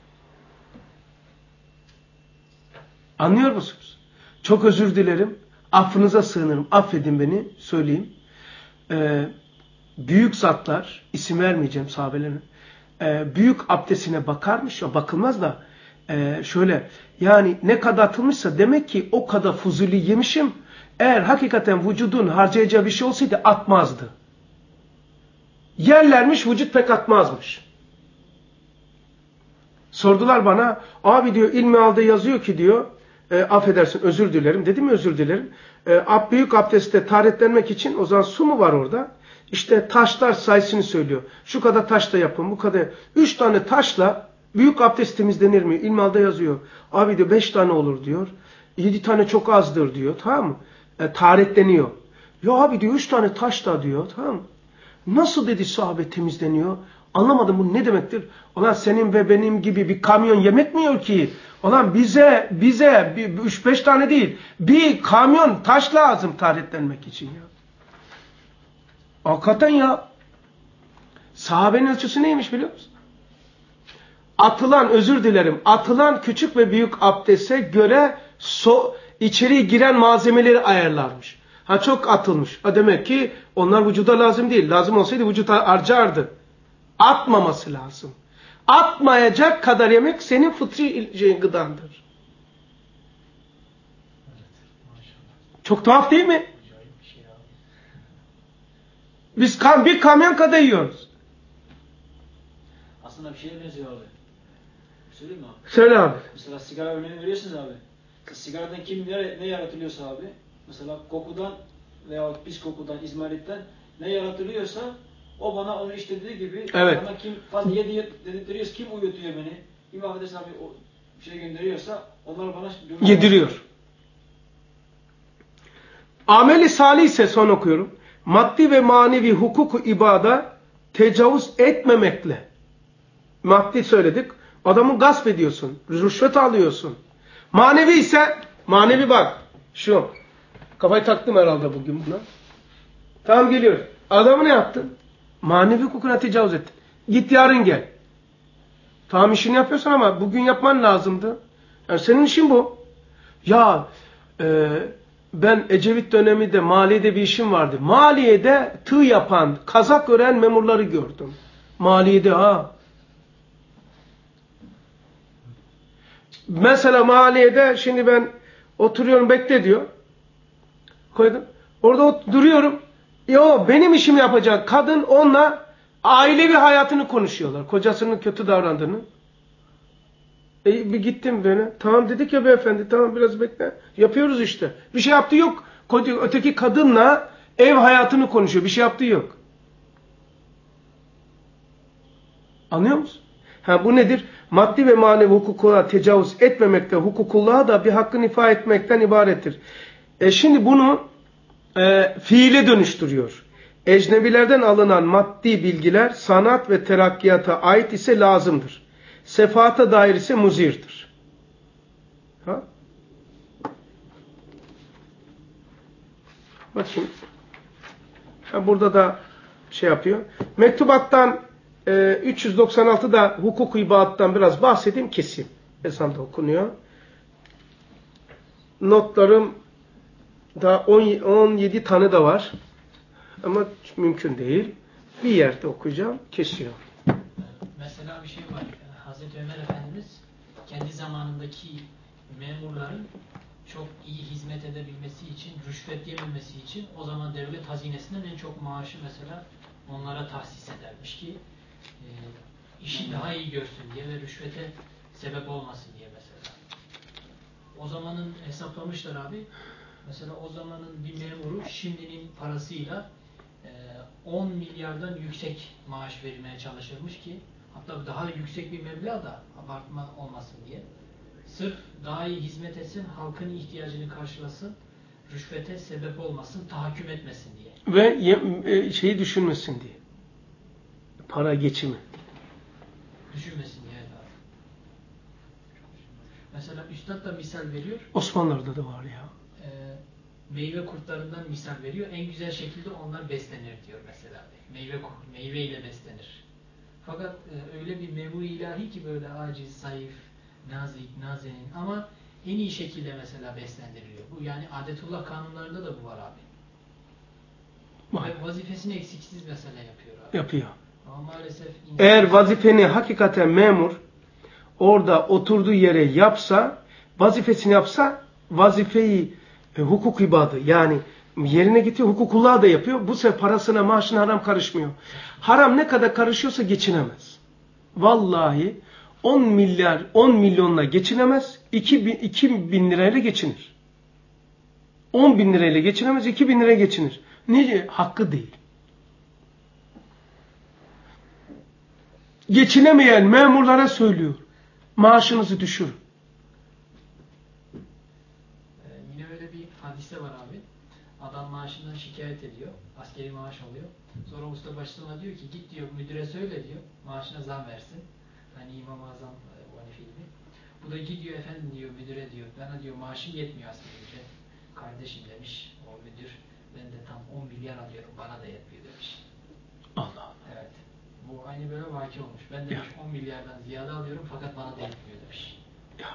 Anlıyor musunuz? Çok özür dilerim. affınıza sığınırım, affedin beni, söyleyeyim. Ee, büyük zatlar, isim vermeyeceğim sahabelerin, e, büyük abdestine bakarmış ya, bakılmaz da e, şöyle, yani ne kadar atılmışsa demek ki o kadar fuzuli yemişim, eğer hakikaten vücudun harcayacağı bir şey olsaydı atmazdı. Yerlermiş, vücut pek atmazmış. Sordular bana, abi diyor ilmihalde yazıyor ki diyor, e, affedersin özür dilerim, dedim mi özür dilerim, e, büyük abdestte taharetlenmek için o zaman su mu var orada? İşte taşlar sayısını söylüyor. Şu kadar taşla yapın, bu kadar. Üç tane taşla büyük abdest temizlenir mi? İlmihalde yazıyor. Abi diyor beş tane olur diyor. Yedi tane çok azdır diyor, tamam mı? E, taharetleniyor. Ya abi diyor üç tane taşla diyor, tamam mı? Nasıl dedi sahabe temizleniyor? Anlamadım bu ne demektir? Ulan senin ve benim gibi bir kamyon yemek mi yiyor ki? Ulan bize bize üç beş tane değil. Bir kamyon taş lazım taharetlenmek için ya. Hakikaten ya. Sahabenin ölçüsü neymiş biliyor musun? Atılan, özür dilerim, atılan küçük ve büyük abdeste göre so, içeri giren malzemeleri ayarlarmış. Ha çok atılmış. Ha demek ki onlar vücuda lazım değil. Lazım olsaydı vücut harcardı. Atmaması lazım. Atmayacak kadar yemek senin fıtri gıdandır. Çok tuhaf değil mi? Biz kam bir kamyon kadar yiyoruz. Aslında bir şeye benziyor abi. Söyleyeyim mi abi? Söyle abi. Mesela sigara örneğini veriyorsunuz abi. Sigaradan kim ne, ne yaratılıyorsa abi. Mesela kokudan veya pis kokudan, izmaritten ne yaratılıyorsa o bana onu işte dediği gibi evet. Bana kim fazla yedi dedirtiyorsa, kim uyutuyor beni? Kim affedersin abi o şey gönderiyorsa onlar bana yediriyor. Başlıyor. Ameli salih ise son okuyorum. Maddi ve manevi hukuku ibada tecavüz etmemekle. Maddi söyledik. Adamı gasp ediyorsun. Rüşvet alıyorsun. Manevi ise manevi bak. Şu. Kafayı taktım herhalde bugün buna. Tamam geliyor. Adamı ne yaptın? Manevi hukukuna tecavüz ettin. Git yarın gel. Tamam işini yapıyorsun ama bugün yapman lazımdı. Yani senin işin bu. Ya e, ben Ecevit döneminde maliyede bir işim vardı. Maliyede tığ yapan, kazak ören memurları gördüm. Maliyede ha. Mesela maliyede şimdi ben oturuyorum bekle diyor. Koydum. Orada duruyorum. Yo benim işimi yapacak kadın onunla ailevi hayatını konuşuyorlar. Kocasının kötü davrandığını. E, bir gittim böyle. Tamam dedik ya beyefendi. Tamam biraz bekle. Yapıyoruz işte. Bir şey yaptığı yok. Öteki kadınla ev hayatını konuşuyor. Bir şey yaptığı yok. Anlıyor musun? Ha bu nedir? Maddi ve manevi hukuka tecavüz etmemekte, hukukullah'a da bir hakkını ifa etmekten ibarettir. E şimdi bunu e, fiile dönüştürüyor. Ecnebilerden alınan maddi bilgiler sanat ve terakkiyata ait ise lazımdır. Sefata dair ise muzirdir. Ha? Bakın. Ha, burada da şey yapıyor. Mektubattan e, üç yüz doksan altıda hukuk-u ibadattan biraz bahsedeyim, keseyim. Esanda okunuyor. Notlarım da on yedi tane de var. Ama mümkün değil. Bir yerde okuyacağım. Kesiyor. Mesela bir şey var. Hazreti Ömer Efendimiz kendi zamanındaki memurların çok iyi hizmet edebilmesi için, rüşvet yememesi için o zaman devlet hazinesinden en çok maaşı mesela onlara tahsis edermiş ki e, işi daha iyi görsün diye ve rüşvete sebep olmasın diye mesela. O zamanın hesaplamışlar abi. Mesela o zamanın bir memuru şimdinin parasıyla on milyardan yüksek maaş vermeye çalışırmış ki hatta daha yüksek bir meblağ da abartma olmasın diye. Sırf daha iyi hizmet etsin, halkın ihtiyacını karşılasın, rüşvete sebep olmasın, tahakküm etmesin diye. Ve şeyi düşünmesin diye. Para geçimi. Düşünmesin diye abi. Mesela Üstad da misal veriyor. Osmanlılar'da da var ya. E, meyve kurtlarından misal veriyor. En güzel şekilde onlar beslenir diyor mesela. Meyve meyveyle beslenir. Fakat e, öyle bir memur ilahi ki böyle aciz, zayıf, nazik, nazenin ama en iyi şekilde mesela beslendiriliyor. Bu yani adetullah kanunlarında da bu var abi. Var. Ve vazifesini eksiksiz mesela yapıyor abi. Yapıyor. Ama maalesef insan... Eğer vazifeni hakikaten memur orada oturduğu yere yapsa, vazifesini yapsa, vazifeyi e, hukuk ibadı yani yerine getiriyor, hukukullah da yapıyor. Bu sefer parasına, maaşına haram karışmıyor. Haram ne kadar karışıyorsa geçinemez. Vallahi on milyar, on milyonla geçinemez, iki bin, iki bin lirayla geçinir. on bin lirayla geçinemez, iki bin liraya geçinir. Niye? Hakkı değil. Geçinemeyen memurlara söylüyor. Maaşınızı düşürün. Ee, yine öyle bir hadise var abi. Adam maaşından şikayet ediyor. Askeri maaş alıyor. Sonra ustabaşı ona diyor ki git diyor müdüre söyle diyor. Maaşına zam versin. Hani İmam-ı Azam bu hani filmi. Bu da gidiyor efendim diyor müdüre diyor. Bana diyor maaşım yetmiyor askeri ücret. Kardeşim demiş o müdür. Ben de tam on milyar alıyorum. Bana da yetmiyor demiş. Allah Allah. Evet. Bu aynı böyle vaki olmuş. Ben demiş on milyardan ziyade alıyorum fakat bana da yetmiyor demiş. Ya.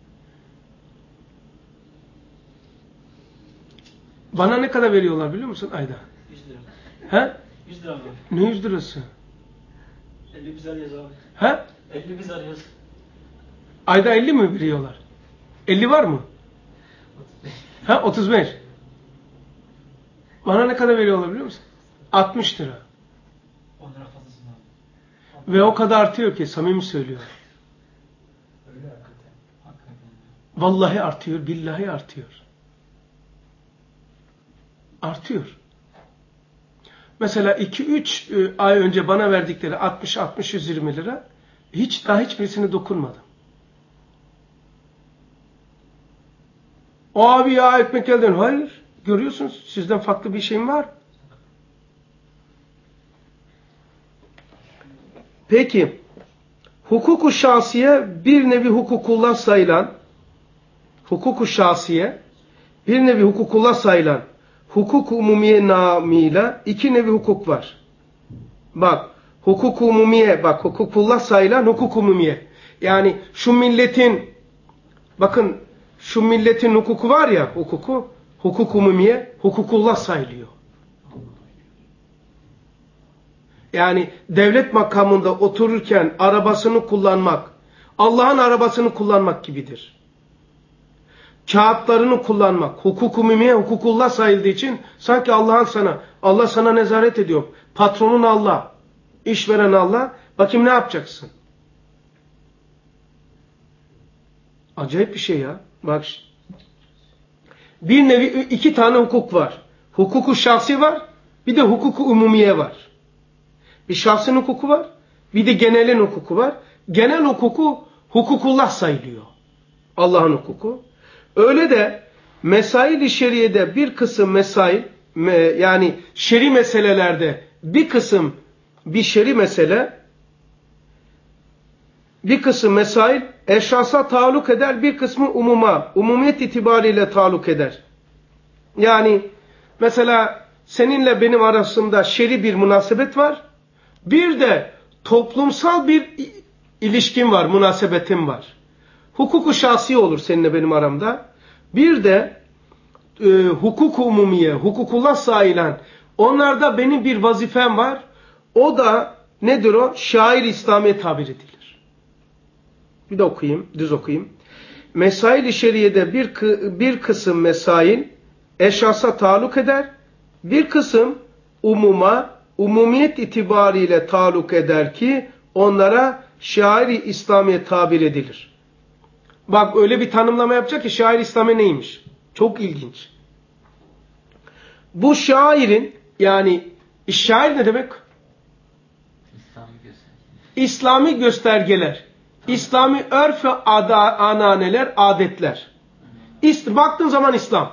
Bana ne kadar veriyorlar biliyor musun ayda? yüz lira. He? yüz lira abi. Ne yüz lirası? elli biz arıyoruz abi. He? elli biz arıyoruz. Ayda elli mi veriyorlar? elli var mı? Ha otuz beş. Bana ne kadar veriyorlar biliyor musun? altmış lira. on lira fazlasın abi. Ve o kadar artıyor ki samimi söylüyorum. Öyle hakikaten. Hakikaten. Vallahi artıyor, billahi artıyor. Artıyor. Mesela iki üç ay önce bana verdikleri altmış altmış yüz yirmi lira hiç daha hiçbirisine dokunmadım. O abi ya ekmek elden. Hayır. Görüyorsunuz sizden farklı bir şeyim var. Peki hukuku şahsiye bir nevi hukukullah sayılan hukuku şahsiye bir nevi hukukullah sayılan hukuk umumiye namıyla iki nevi hukuk var. Bak hukuk umumiye bak hukukullah sayılan hukuk umumiye. Yani şu milletin bakın şu milletin hukuku var ya hukuku hukuk umumiye hukukullah sayılıyor. Yani devlet makamında otururken arabasını kullanmak, Allah'ın arabasını kullanmak gibidir. Kağıtlarını kullanmak, hukuk umumiye, hukukullah sayıldığı için sanki Allah'ın sana, Allah sana nezaret ediyor. Patronun Allah, işveren Allah. Bakayım ne yapacaksın? Acayip bir şey ya. Bak, bir nevi iki tane hukuk var. Hukuku şahsi var, bir de hukuku umumiye var. Bir şahsın hukuku var, bir de genelin hukuku var. Genel hukuku hukukullah sayılıyor. Allah'ın hukuku. Öyle de mesail-i şeriyede bir kısım mesail, yani şer'i meselelerde bir kısım bir şer'i mesele, bir kısım mesail eşhasa taalluk eder, bir kısmı umuma, umumiyet itibariyle taalluk eder. Yani mesela seninle benim arasında şer'i bir münasebet var. Bir de toplumsal bir ilişkin var, münasebetim var. Hukuku şahsi olur seninle benim aramda. Bir de e, hukuk umumiye, hukukullah sayılan onlarda benim bir vazifem var. O da nedir o? Şair İslamiye tabir edilir. Bir de okuyayım, düz okuyayım. Mesail-i şeriyede bir, bir kısım mesail eşhasa taalluk eder. Bir kısım umuma, umumiyet itibariyle taalluk eder ki onlara şair-i İslamiye tabir edilir. Bak öyle bir tanımlama yapacak ki şair İslamiye neymiş? Çok ilginç. Bu şairin yani şair ne demek? İslami göstergeler. İslami göstergeler. İslami örf ve ada, ananeler, adetler. İst, baktığın zaman İslam.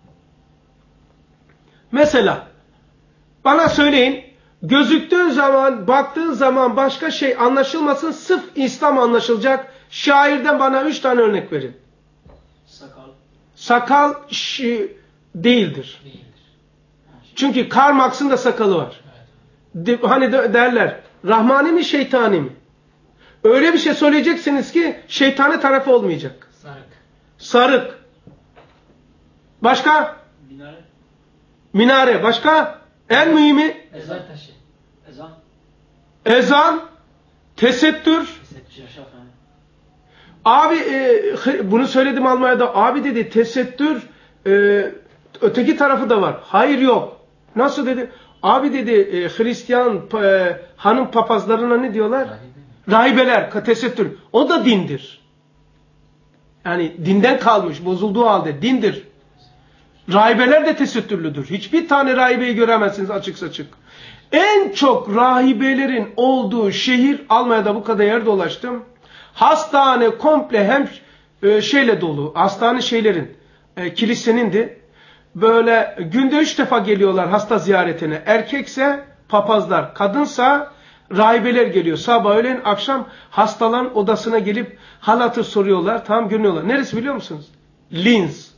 Mesela bana söyleyin gözüktüğün zaman, baktığın zaman başka şey anlaşılmasın, sırf İslam anlaşılacak. Şairden bana üç tane örnek verin. Sakal. Sakal şi, değildir. Değildir. Çünkü Karl Marx'ın da sakalı var. Evet. De, hani de, derler, Rahmani mi şeytani mi? Öyle bir şey söyleyeceksiniz ki şeytani tarafı olmayacak. Sarık. Sarık. Başka? Minare. Minare. Başka? En mühimi? Ezan taşı. Ezan. Ezan. Tesettür. Çarşaf. Yani. Abi e, bunu söyledim Almanya'da. Abi dedi tesettür e, öteki tarafı da var. Hayır yok. Nasıl dedi? Abi dedi e, Hristiyan e, hanım papazlarına ne diyorlar? Rahibe. Rahibeler, tesettür. O da dindir. Yani dinden kalmış, bozulduğu halde dindir. Rahibeler de tesettürlüdür. Hiçbir tane rahibeyi göremezsiniz açık saçık. En çok rahibelerin olduğu şehir, Almanya'da bu kadar yer dolaştım. Hastane komple hem e, şeyle dolu, hastane şeylerin, e, kilisenin de böyle günde üç defa geliyorlar hasta ziyaretine. Erkekse papazlar, kadınsa rahibeler geliyor. Sabah, öğlen, akşam hastaların odasına gelip hal hatır soruyorlar. Tamam, görünüyorlar. Neresi biliyor musunuz? Linz.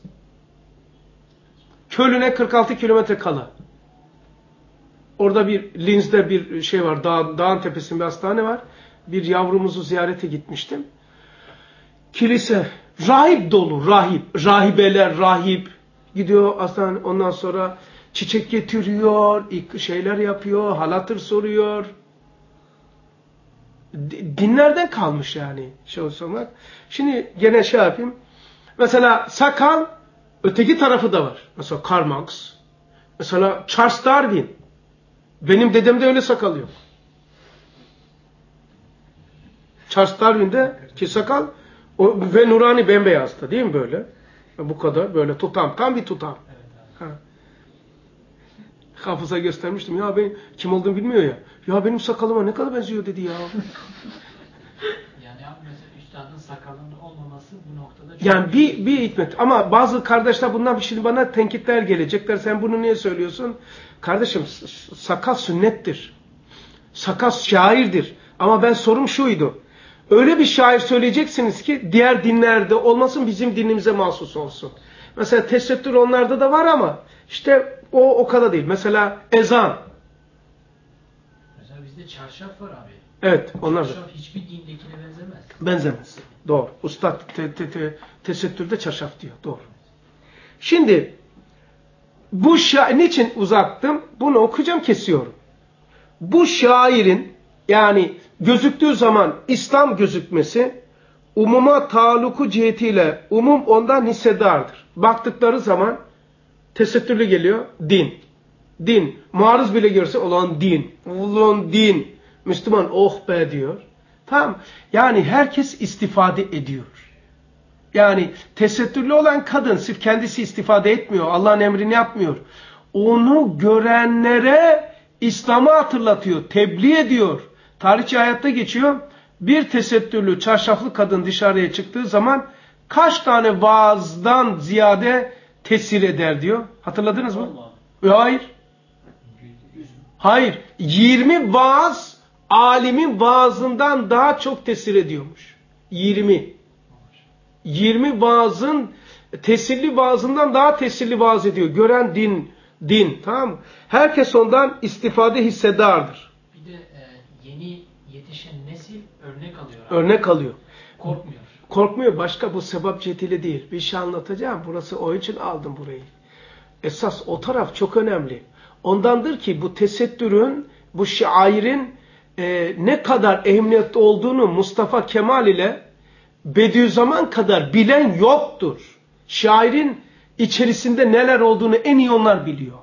Köln'e kırk altı kilometre kala. Orada bir Linz'de bir şey var. Dağ, dağın tepesinde bir hastane var. Bir yavrumuzu ziyarete gitmiştim. Kilise rahip dolu. Rahip. Rahibeler, rahip. Gidiyor hastane, ondan sonra çiçek getiriyor, şeyler yapıyor, hal hatır soruyor. Dinlerden kalmış yani şey sormak. Şimdi gene şey yapayım. Mesela sakal öteki tarafı da var. Mesela Karl Marx. Mesela Charles Darwin. Benim dedemde öyle sakal yok. Charles Darwin'de ki sakal o, ve nurani bembeyazdı değil mi böyle? Bu kadar böyle tutam. Tam bir tutam. Ha. Hafıza göstermiştim. Ya ben kim olduğumu bilmiyor ya. Ya benim sakalıma ne kadar benziyor dedi ya. Yani abi mesela üstadın sakalının olmaması bu noktada çok Yani bir, bir hikmet. Ama bazı kardeşler bundan şimdi bana tenkitler gelecekler. Sen bunu niye söylüyorsun? Kardeşim sakal sünnettir. Sakal şairdir. Ama ben sorum şuydu. Öyle bir şair söyleyeceksiniz ki diğer dinlerde olmasın, bizim dinimize mahsus olsun. Mesela tesettür onlarda da var ama işte o o kadar değil. Mesela ezan. Mesela bizde çarşaf var abi. Evet, onlar da. Çarşaf hiçbir dindekine benzemez. Benzemez. Doğru. Ustad te, te, te, tesettürde çarşaf diyor. Doğru. Şimdi bu şair, niçin uzattım? Bunu okuyacağım, kesiyorum. Bu şairin yani gözüktüğü zaman İslam gözükmesi umuma taluku cihetiyle umum ondan hissedardır. Baktıkları zaman tesettürlü geliyor. Din. Din. Muarız bile görse olan din. Ulan din. Müslüman oh be diyor. Tamam. Yani herkes istifade ediyor. Yani tesettürlü olan kadın sırf kendisi istifade etmiyor. Allah'ın emrini yapmıyor. Onu görenlere İslam'ı hatırlatıyor. Tebliğ ediyor. Tarihçi hayatta geçiyor. Bir tesettürlü çarşaflı kadın dışarıya çıktığı zaman kaç tane vaazdan ziyade tesir eder diyor. Hatırladınız mı? Hayır. Hayır. yirmi vaaz alimin vaazından daha çok tesir ediyormuş. yirmi. yirmi vaazın tesirli vaazından daha tesirli vaaz ediyor. Gören din, din. Tamam mı? Herkes ondan istifade hissedardır. Bir de e, yeni yetişen nesil örnek alıyor. Abi. Örnek alıyor. Korkmuyor. Korkmuyor. Başka bu sebep cetili değil. Bir şey anlatacağım. Burası o için aldım burayı. Esas o taraf çok önemli. Ondandır ki bu tesettürün, bu şairin e, ne kadar ehemmiyetli olduğunu Mustafa Kemal ile Bediüzzaman kadar bilen yoktur. Şairin içerisinde neler olduğunu en iyi onlar biliyor.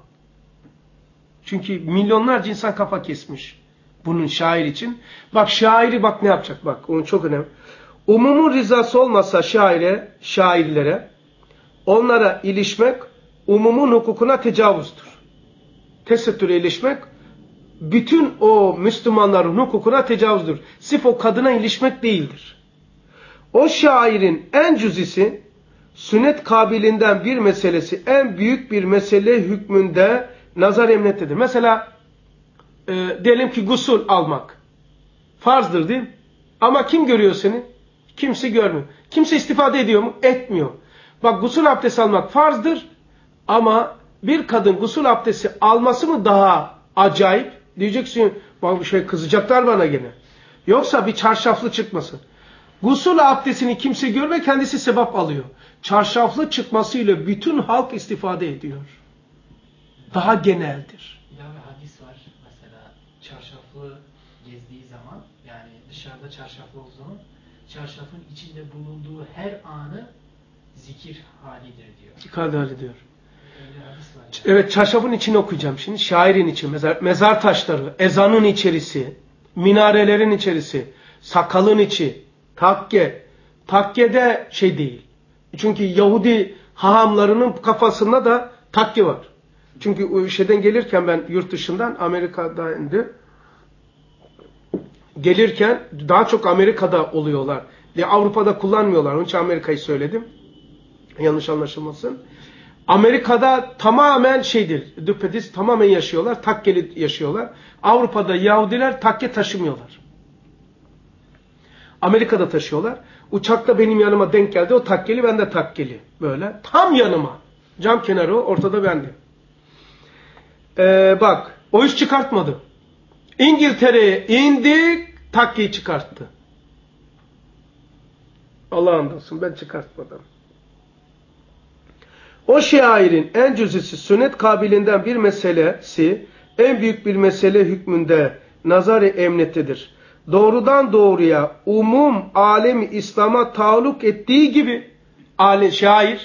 Çünkü milyonlarca insan kafa kesmiş bunun şair için. Bak şairi bak ne yapacak bak. Onun çok önemli. Umumun rızası olmasa şaire, şairlere onlara ilişmek umumun hukukuna tecavüzdür. Tesettüre ilişmek bütün o Müslümanların hukukuna tecavüzdür. Sırf o kadına ilişmek değildir. O şairin en cüzisi sünnet kabiliğinden bir meselesi en büyük bir mesele hükmünde nazar emniyettedir. Mesela e, diyelim ki gusül almak farzdır değil mi? Ama kim görüyor seni? Kimse görmüyor. Kimse istifade ediyor mu? Etmiyor. Bak gusül abdesti almak farzdır ama bir kadın gusül abdesti alması mı daha acayip? Diyeceksin bak bir şey kızacaklar bana gene. Yoksa bir çarşaflı çıkması. Gusül abdestini kimse görme, kendisi sevap alıyor. Çarşaflı çıkmasıyla bütün halk istifade ediyor. Daha geneldir. Bir daha bir hadis var. Mesela çarşaflı gezdiği zaman, yani dışarıda çarşaflı olduğu zaman, çarşafın içinde bulunduğu her anı zikir halidir diyor. Zikir hali diyor. Öyle hadis var. Yani. Evet, çarşafın içini okuyacağım şimdi. Şairin içi, mezar, mezar taşları, ezanın içerisi, minarelerin içerisi, sakalın içi, takke. Takkede şey değil. Çünkü Yahudi hahamlarının kafasında da takke var. Çünkü o şeyden gelirken ben yurt dışından, Amerika'daydı. Gelirken daha çok Amerika'da oluyorlar. Ve Avrupa'da kullanmıyorlar. Onun için Amerika'yı söyledim. Yanlış anlaşılmasın. Amerika'da tamamen şeydir. Düpedüz tamamen yaşıyorlar. Takkeli yaşıyorlar. Avrupa'da Yahudiler takke taşımıyorlar. Amerika'da taşıyorlar. Uçakta benim yanıma denk geldi. O takkeli, ben de takkeli. Böyle. Tam yanıma. Cam kenarı, ortada bendim. Ee, bak. O iş çıkartmadı. İngiltere'ye indik. Takkeyi çıkarttı. Allah'a andolsun, ben çıkartmadım. O şairin en cüzisi sünnet kabilinden bir meselesi, en büyük bir mesele hükmünde nazar-ı emniyettedir. Doğrudan doğruya umum alemi İslam'a taalluk ettiği gibi alim, şair,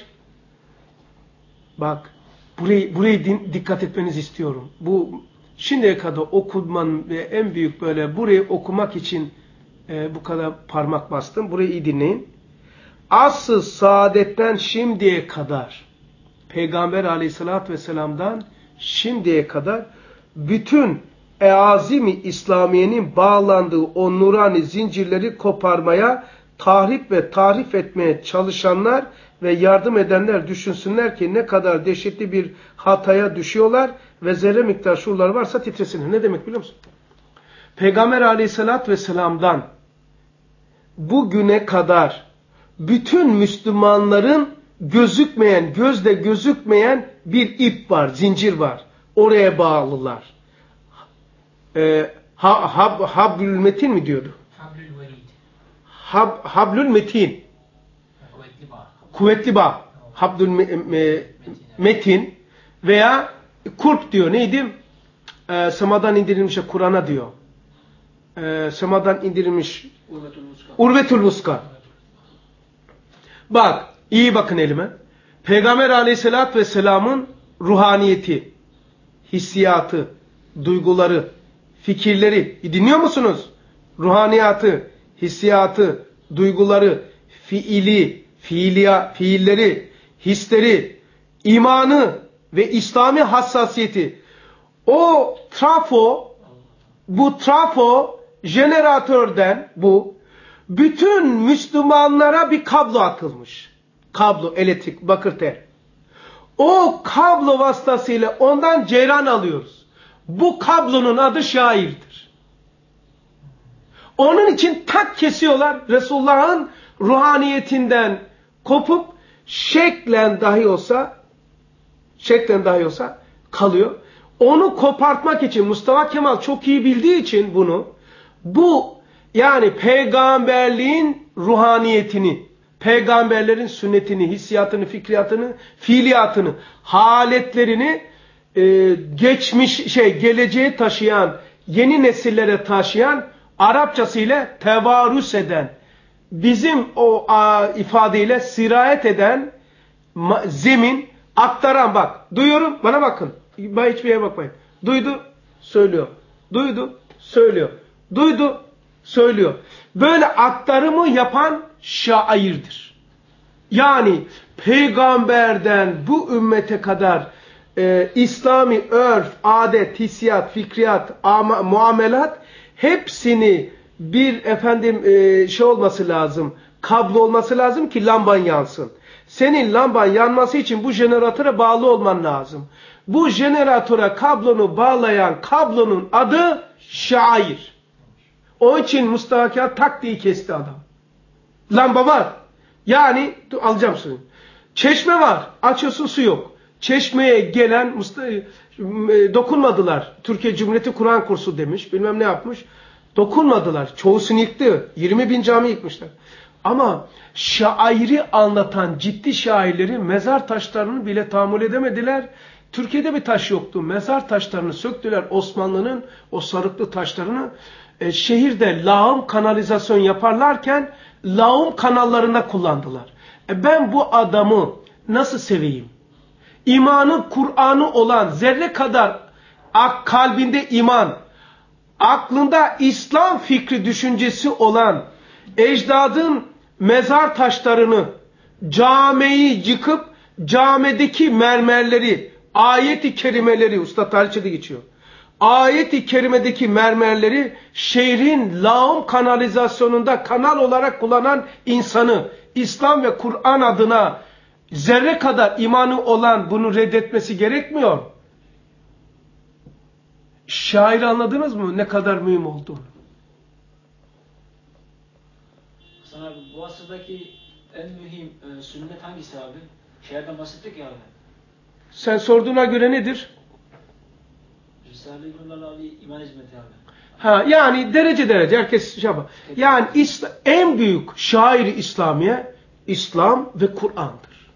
bak burayı, burayı din, dikkat etmenizi istiyorum. Bu şimdiye kadar okuman ve en büyük böyle burayı okumak için e, bu kadar parmak bastım. Burayı iyi dinleyin. Asıl saadetten şimdiye kadar, Peygamber Aleyhisselatü Vesselam'dan şimdiye kadar bütün eazimi İslamiye'nin bağlandığı o nurani zincirleri koparmaya, tahrip ve tahrif etmeye çalışanlar ve yardım edenler düşünsünler ki ne kadar dehşetli bir hataya düşüyorlar ve zerre miktar şuurlar varsa titresinler. Ne demek biliyor musun? Peygamber Aleyhisselatü Vesselam'dan bugüne kadar bütün Müslümanların gözükmeyen, gözle gözükmeyen bir ip var, zincir var. Oraya bağlılar. Ee, ha, hab, hablül metin mi diyordu? Hablül verid. Hab, hablül metin. Kuvvetli bağ. Kuvvetli bağ. Hablül me, me, metin veya kurp diyor. Neydi? Ee, semadan indirilmiş Kur'an'a diyor. Ee, semadan indirilmiş Urvetül Vuska. Bak, iyi bakın elime. Peygamber Aleyhisselatü Vesselam'ın ruhaniyeti, hissiyatı, duyguları, fikirleri, dinliyor musunuz? Ruhaniyatı, hissiyatı, duyguları, fiili, fiiliya, fiilleri, hisleri, imanı ve İslami hassasiyeti. O trafo, bu trafo jeneratörden bu bütün Müslümanlara bir kablo atılmış. Kablo, elektrik, bakır tel. O kablo vasıtasıyla ondan ceyran alıyoruz. Bu kablonun adı şairdir. Onun için tak kesiyorlar. Resulullah'ın ruhaniyetinden kopup şeklen dahi olsa şeklen dahi olsa kalıyor. Onu kopartmak için Mustafa Kemal çok iyi bildiği için bunu, bu yani peygamberliğin ruhaniyetini, peygamberlerin sünnetini, hissiyatını, fikriyatını, fiiliyatını, haletlerini e, geçmiş şey geleceğe taşıyan, yeni nesillere taşıyan, Arapçasıyla tevarüs eden, bizim o a, ifadeyle sirayet eden ma, zemin, aktaran bak. Duyuyorum, bana bakın. Ben hiçbir yere bakmayın. Duydu, söylüyor. Duydu, söylüyor. Duydu, söylüyor. Böyle aktarımı yapan şairdir. Yani peygamberden bu ümmete kadar e, İslami örf, adet, hissiyat, fikriyat, ama, muamelat hepsini bir efendim e, şey olması lazım. Kablo olması lazım ki lamban yansın. Senin lamban yanması için bu jeneratöre bağlı olman lazım. Bu jeneratöre kablonu bağlayan kablonun adı şair. Onun için Mustafa Kemal tak diye kesti adam. Lamba var. Yani alacağım suyu. Çeşme var. Açıyorsun, su yok. Çeşmeye gelen Mustafa, dokunmadılar. Türkiye Cumhuriyeti Kur'an kursu demiş. Bilmem ne yapmış. Dokunmadılar. Çoğusunu yıktı. yirmi bin cami yıkmışlar. Ama şairi anlatan ciddi şairleri mezar taşlarını bile tahammül edemediler. Türkiye'de bir taş yoktu. Mezar taşlarını söktüler, Osmanlı'nın o sarıklı taşlarını. E, şehirde lağım kanalizasyon yaparlarken lağım kanallarında kullandılar. E, ben bu adamı nasıl seveyim? İmanı, Kur'an'ı olan, zerre kadar kalbinde iman, aklında İslam fikri düşüncesi olan ecdadın mezar taşlarını, camiyi yıkıp camideki mermerleri, ayet-i kerimeleri, usta tarihçede geçiyor. Ayet-i kerimedeki mermerleri şehrin lağım kanalizasyonunda kanal olarak kullanan insanı İslam ve Kur'an adına zerre kadar imanı olan bunu reddetmesi gerekmiyor. Şair anladınız mı ne kadar mühim olduğunu? Hasan abi bu asırdaki en mühim e, sünnet hangisi abi? Şehirden bahsettik ya abi. Sen sorduğuna göre nedir? Risale-i Nur'la Ali iman hizmeti abi. Ha, yani derece derece herkes şey yapar. Yani İslam, en büyük şairi İslamiye İslam ve Kur'an'dır.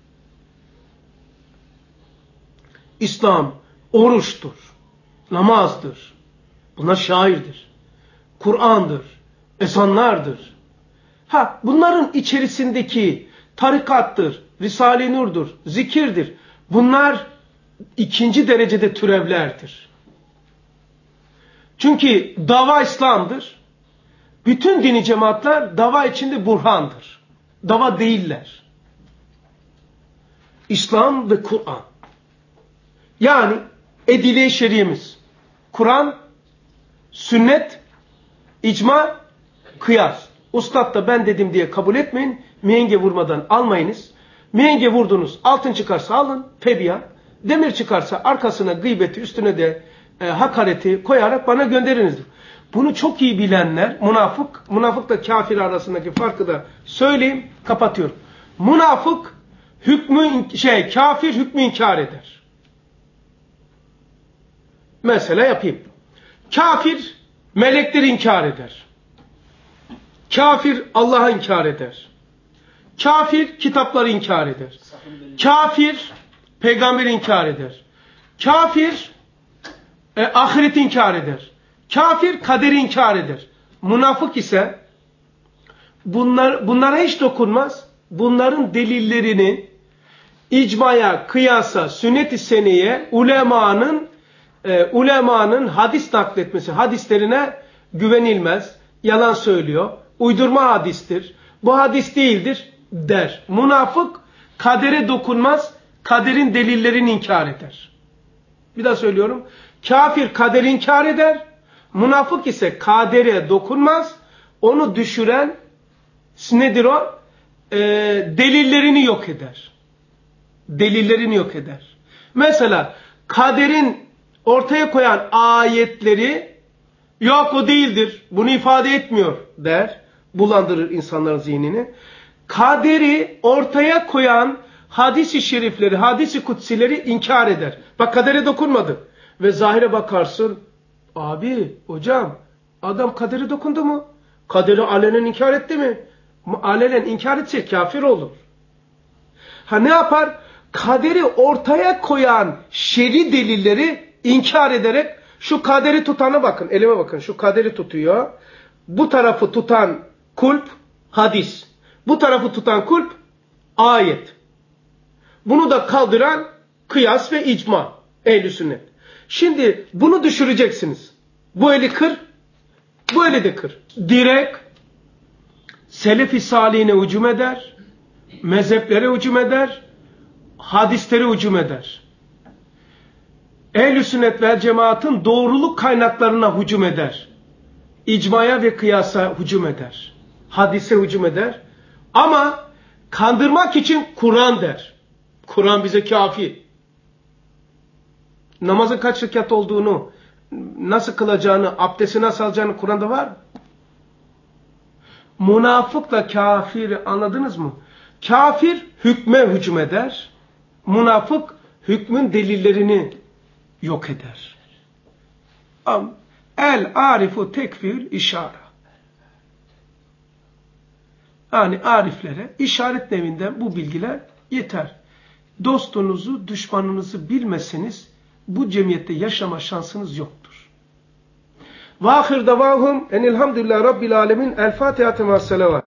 İslam oruçtur, namazdır. Bunlar şairdir. Kur'an'dır, ezanlardır. Ha, bunların içerisindeki tarikattır, Risale-i Nur'dur, zikirdir. Bunlar ikinci derecede türevlerdir. Çünkü dava İslam'dır. Bütün dini cemaatler dava içinde burhandır. Dava değiller. İslam ve Kur'an. Yani edile-i şeriyemiz. Kur'an, sünnet, icma, kıyas. Ustad da ben dedim diye kabul etmeyin. Mihenge vurmadan almayınız. Mihenge vurdunuz, altın çıkarsa alın, febiya. Demir çıkarsa arkasına gıybeti, üstüne de e, hakareti koyarak bana gönderiniz. Bunu çok iyi bilenler, münafık, münafıkla kafir arasındaki farkı da söyleyeyim, kapatıyorum. Münafık hükmü şey, kafir hükmü inkar eder. Mesela yapayım. Kafir melekleri inkar eder. Kafir Allah'ı inkar eder. Kafir kitapları inkar eder. Kafir peygamberi inkar eder. Kafir e, ahireti inkar eder. Kafir kaderi inkar eder. Münafık ise bunlar, bunlara hiç dokunmaz. Bunların delillerini icmaya, kıyasa, sünnet-i seneye, ulemanın e, ulemanın hadis nakletmesi, hadislerine güvenilmez. Yalan söylüyor. Uydurma hadistir. Bu hadis değildir der. Münafık kadere dokunmaz. Kaderin delillerini inkar eder. Bir daha söylüyorum. Kafir kaderi inkar eder. Münafık ise kadere dokunmaz. Onu düşüren nedir o? Ee, delillerini yok eder. Delillerini yok eder. Mesela kaderin ortaya koyan ayetleri yok o değildir. Bunu ifade etmiyor der. Bulandırır insanların zihnini. Kaderi ortaya koyan hadis-i şerifleri, hadis-i kutsileri inkar eder. Bak kadere dokunmadı. Ve zahire bakarsın. Abi, hocam, adam kadere dokundu mu? Kaderi alenen inkar etti mi? Alenen inkar etse kafir olur. Ha ne yapar? Kaderi ortaya koyan şer'i delilleri inkar ederek şu kaderi tutana bakın, elime bakın. Şu kaderi tutuyor. Bu tarafı tutan kulp, hadis. Bu tarafı tutan kulp, ayet. Bunu da kaldıran kıyas ve icma. Ehl-i sünnet. Şimdi bunu düşüreceksiniz. Bu eli kır, bu eli de kır. Direkt selef-i salihine hücum eder, mezheplere hücum eder, hadislere hücum eder. Ehl-i sünnet ve cemaatın doğruluk kaynaklarına hücum eder. İcmaya ve kıyasa hücum eder. Hadise hücum eder. Ama kandırmak için Kur'an der. Kur'an bize kafi. Namazın kaç rekat olduğunu, nasıl kılacağını, abdesti nasıl alacağını Kur'an'da var mı? Münafıkla kafiri anladınız mı? Kafir hükme hücum eder. Münafık hükmün delillerini yok eder. El arifu tekfir işara. yani ariflere işaret nevinden bu bilgiler yeter. Dostunuzu, düşmanınızı bilmeseniz bu cemiyette yaşama şansınız yoktur. Ve ahir davahum enilhamdülillah rabbil alemin. El Fatiha tema selavat.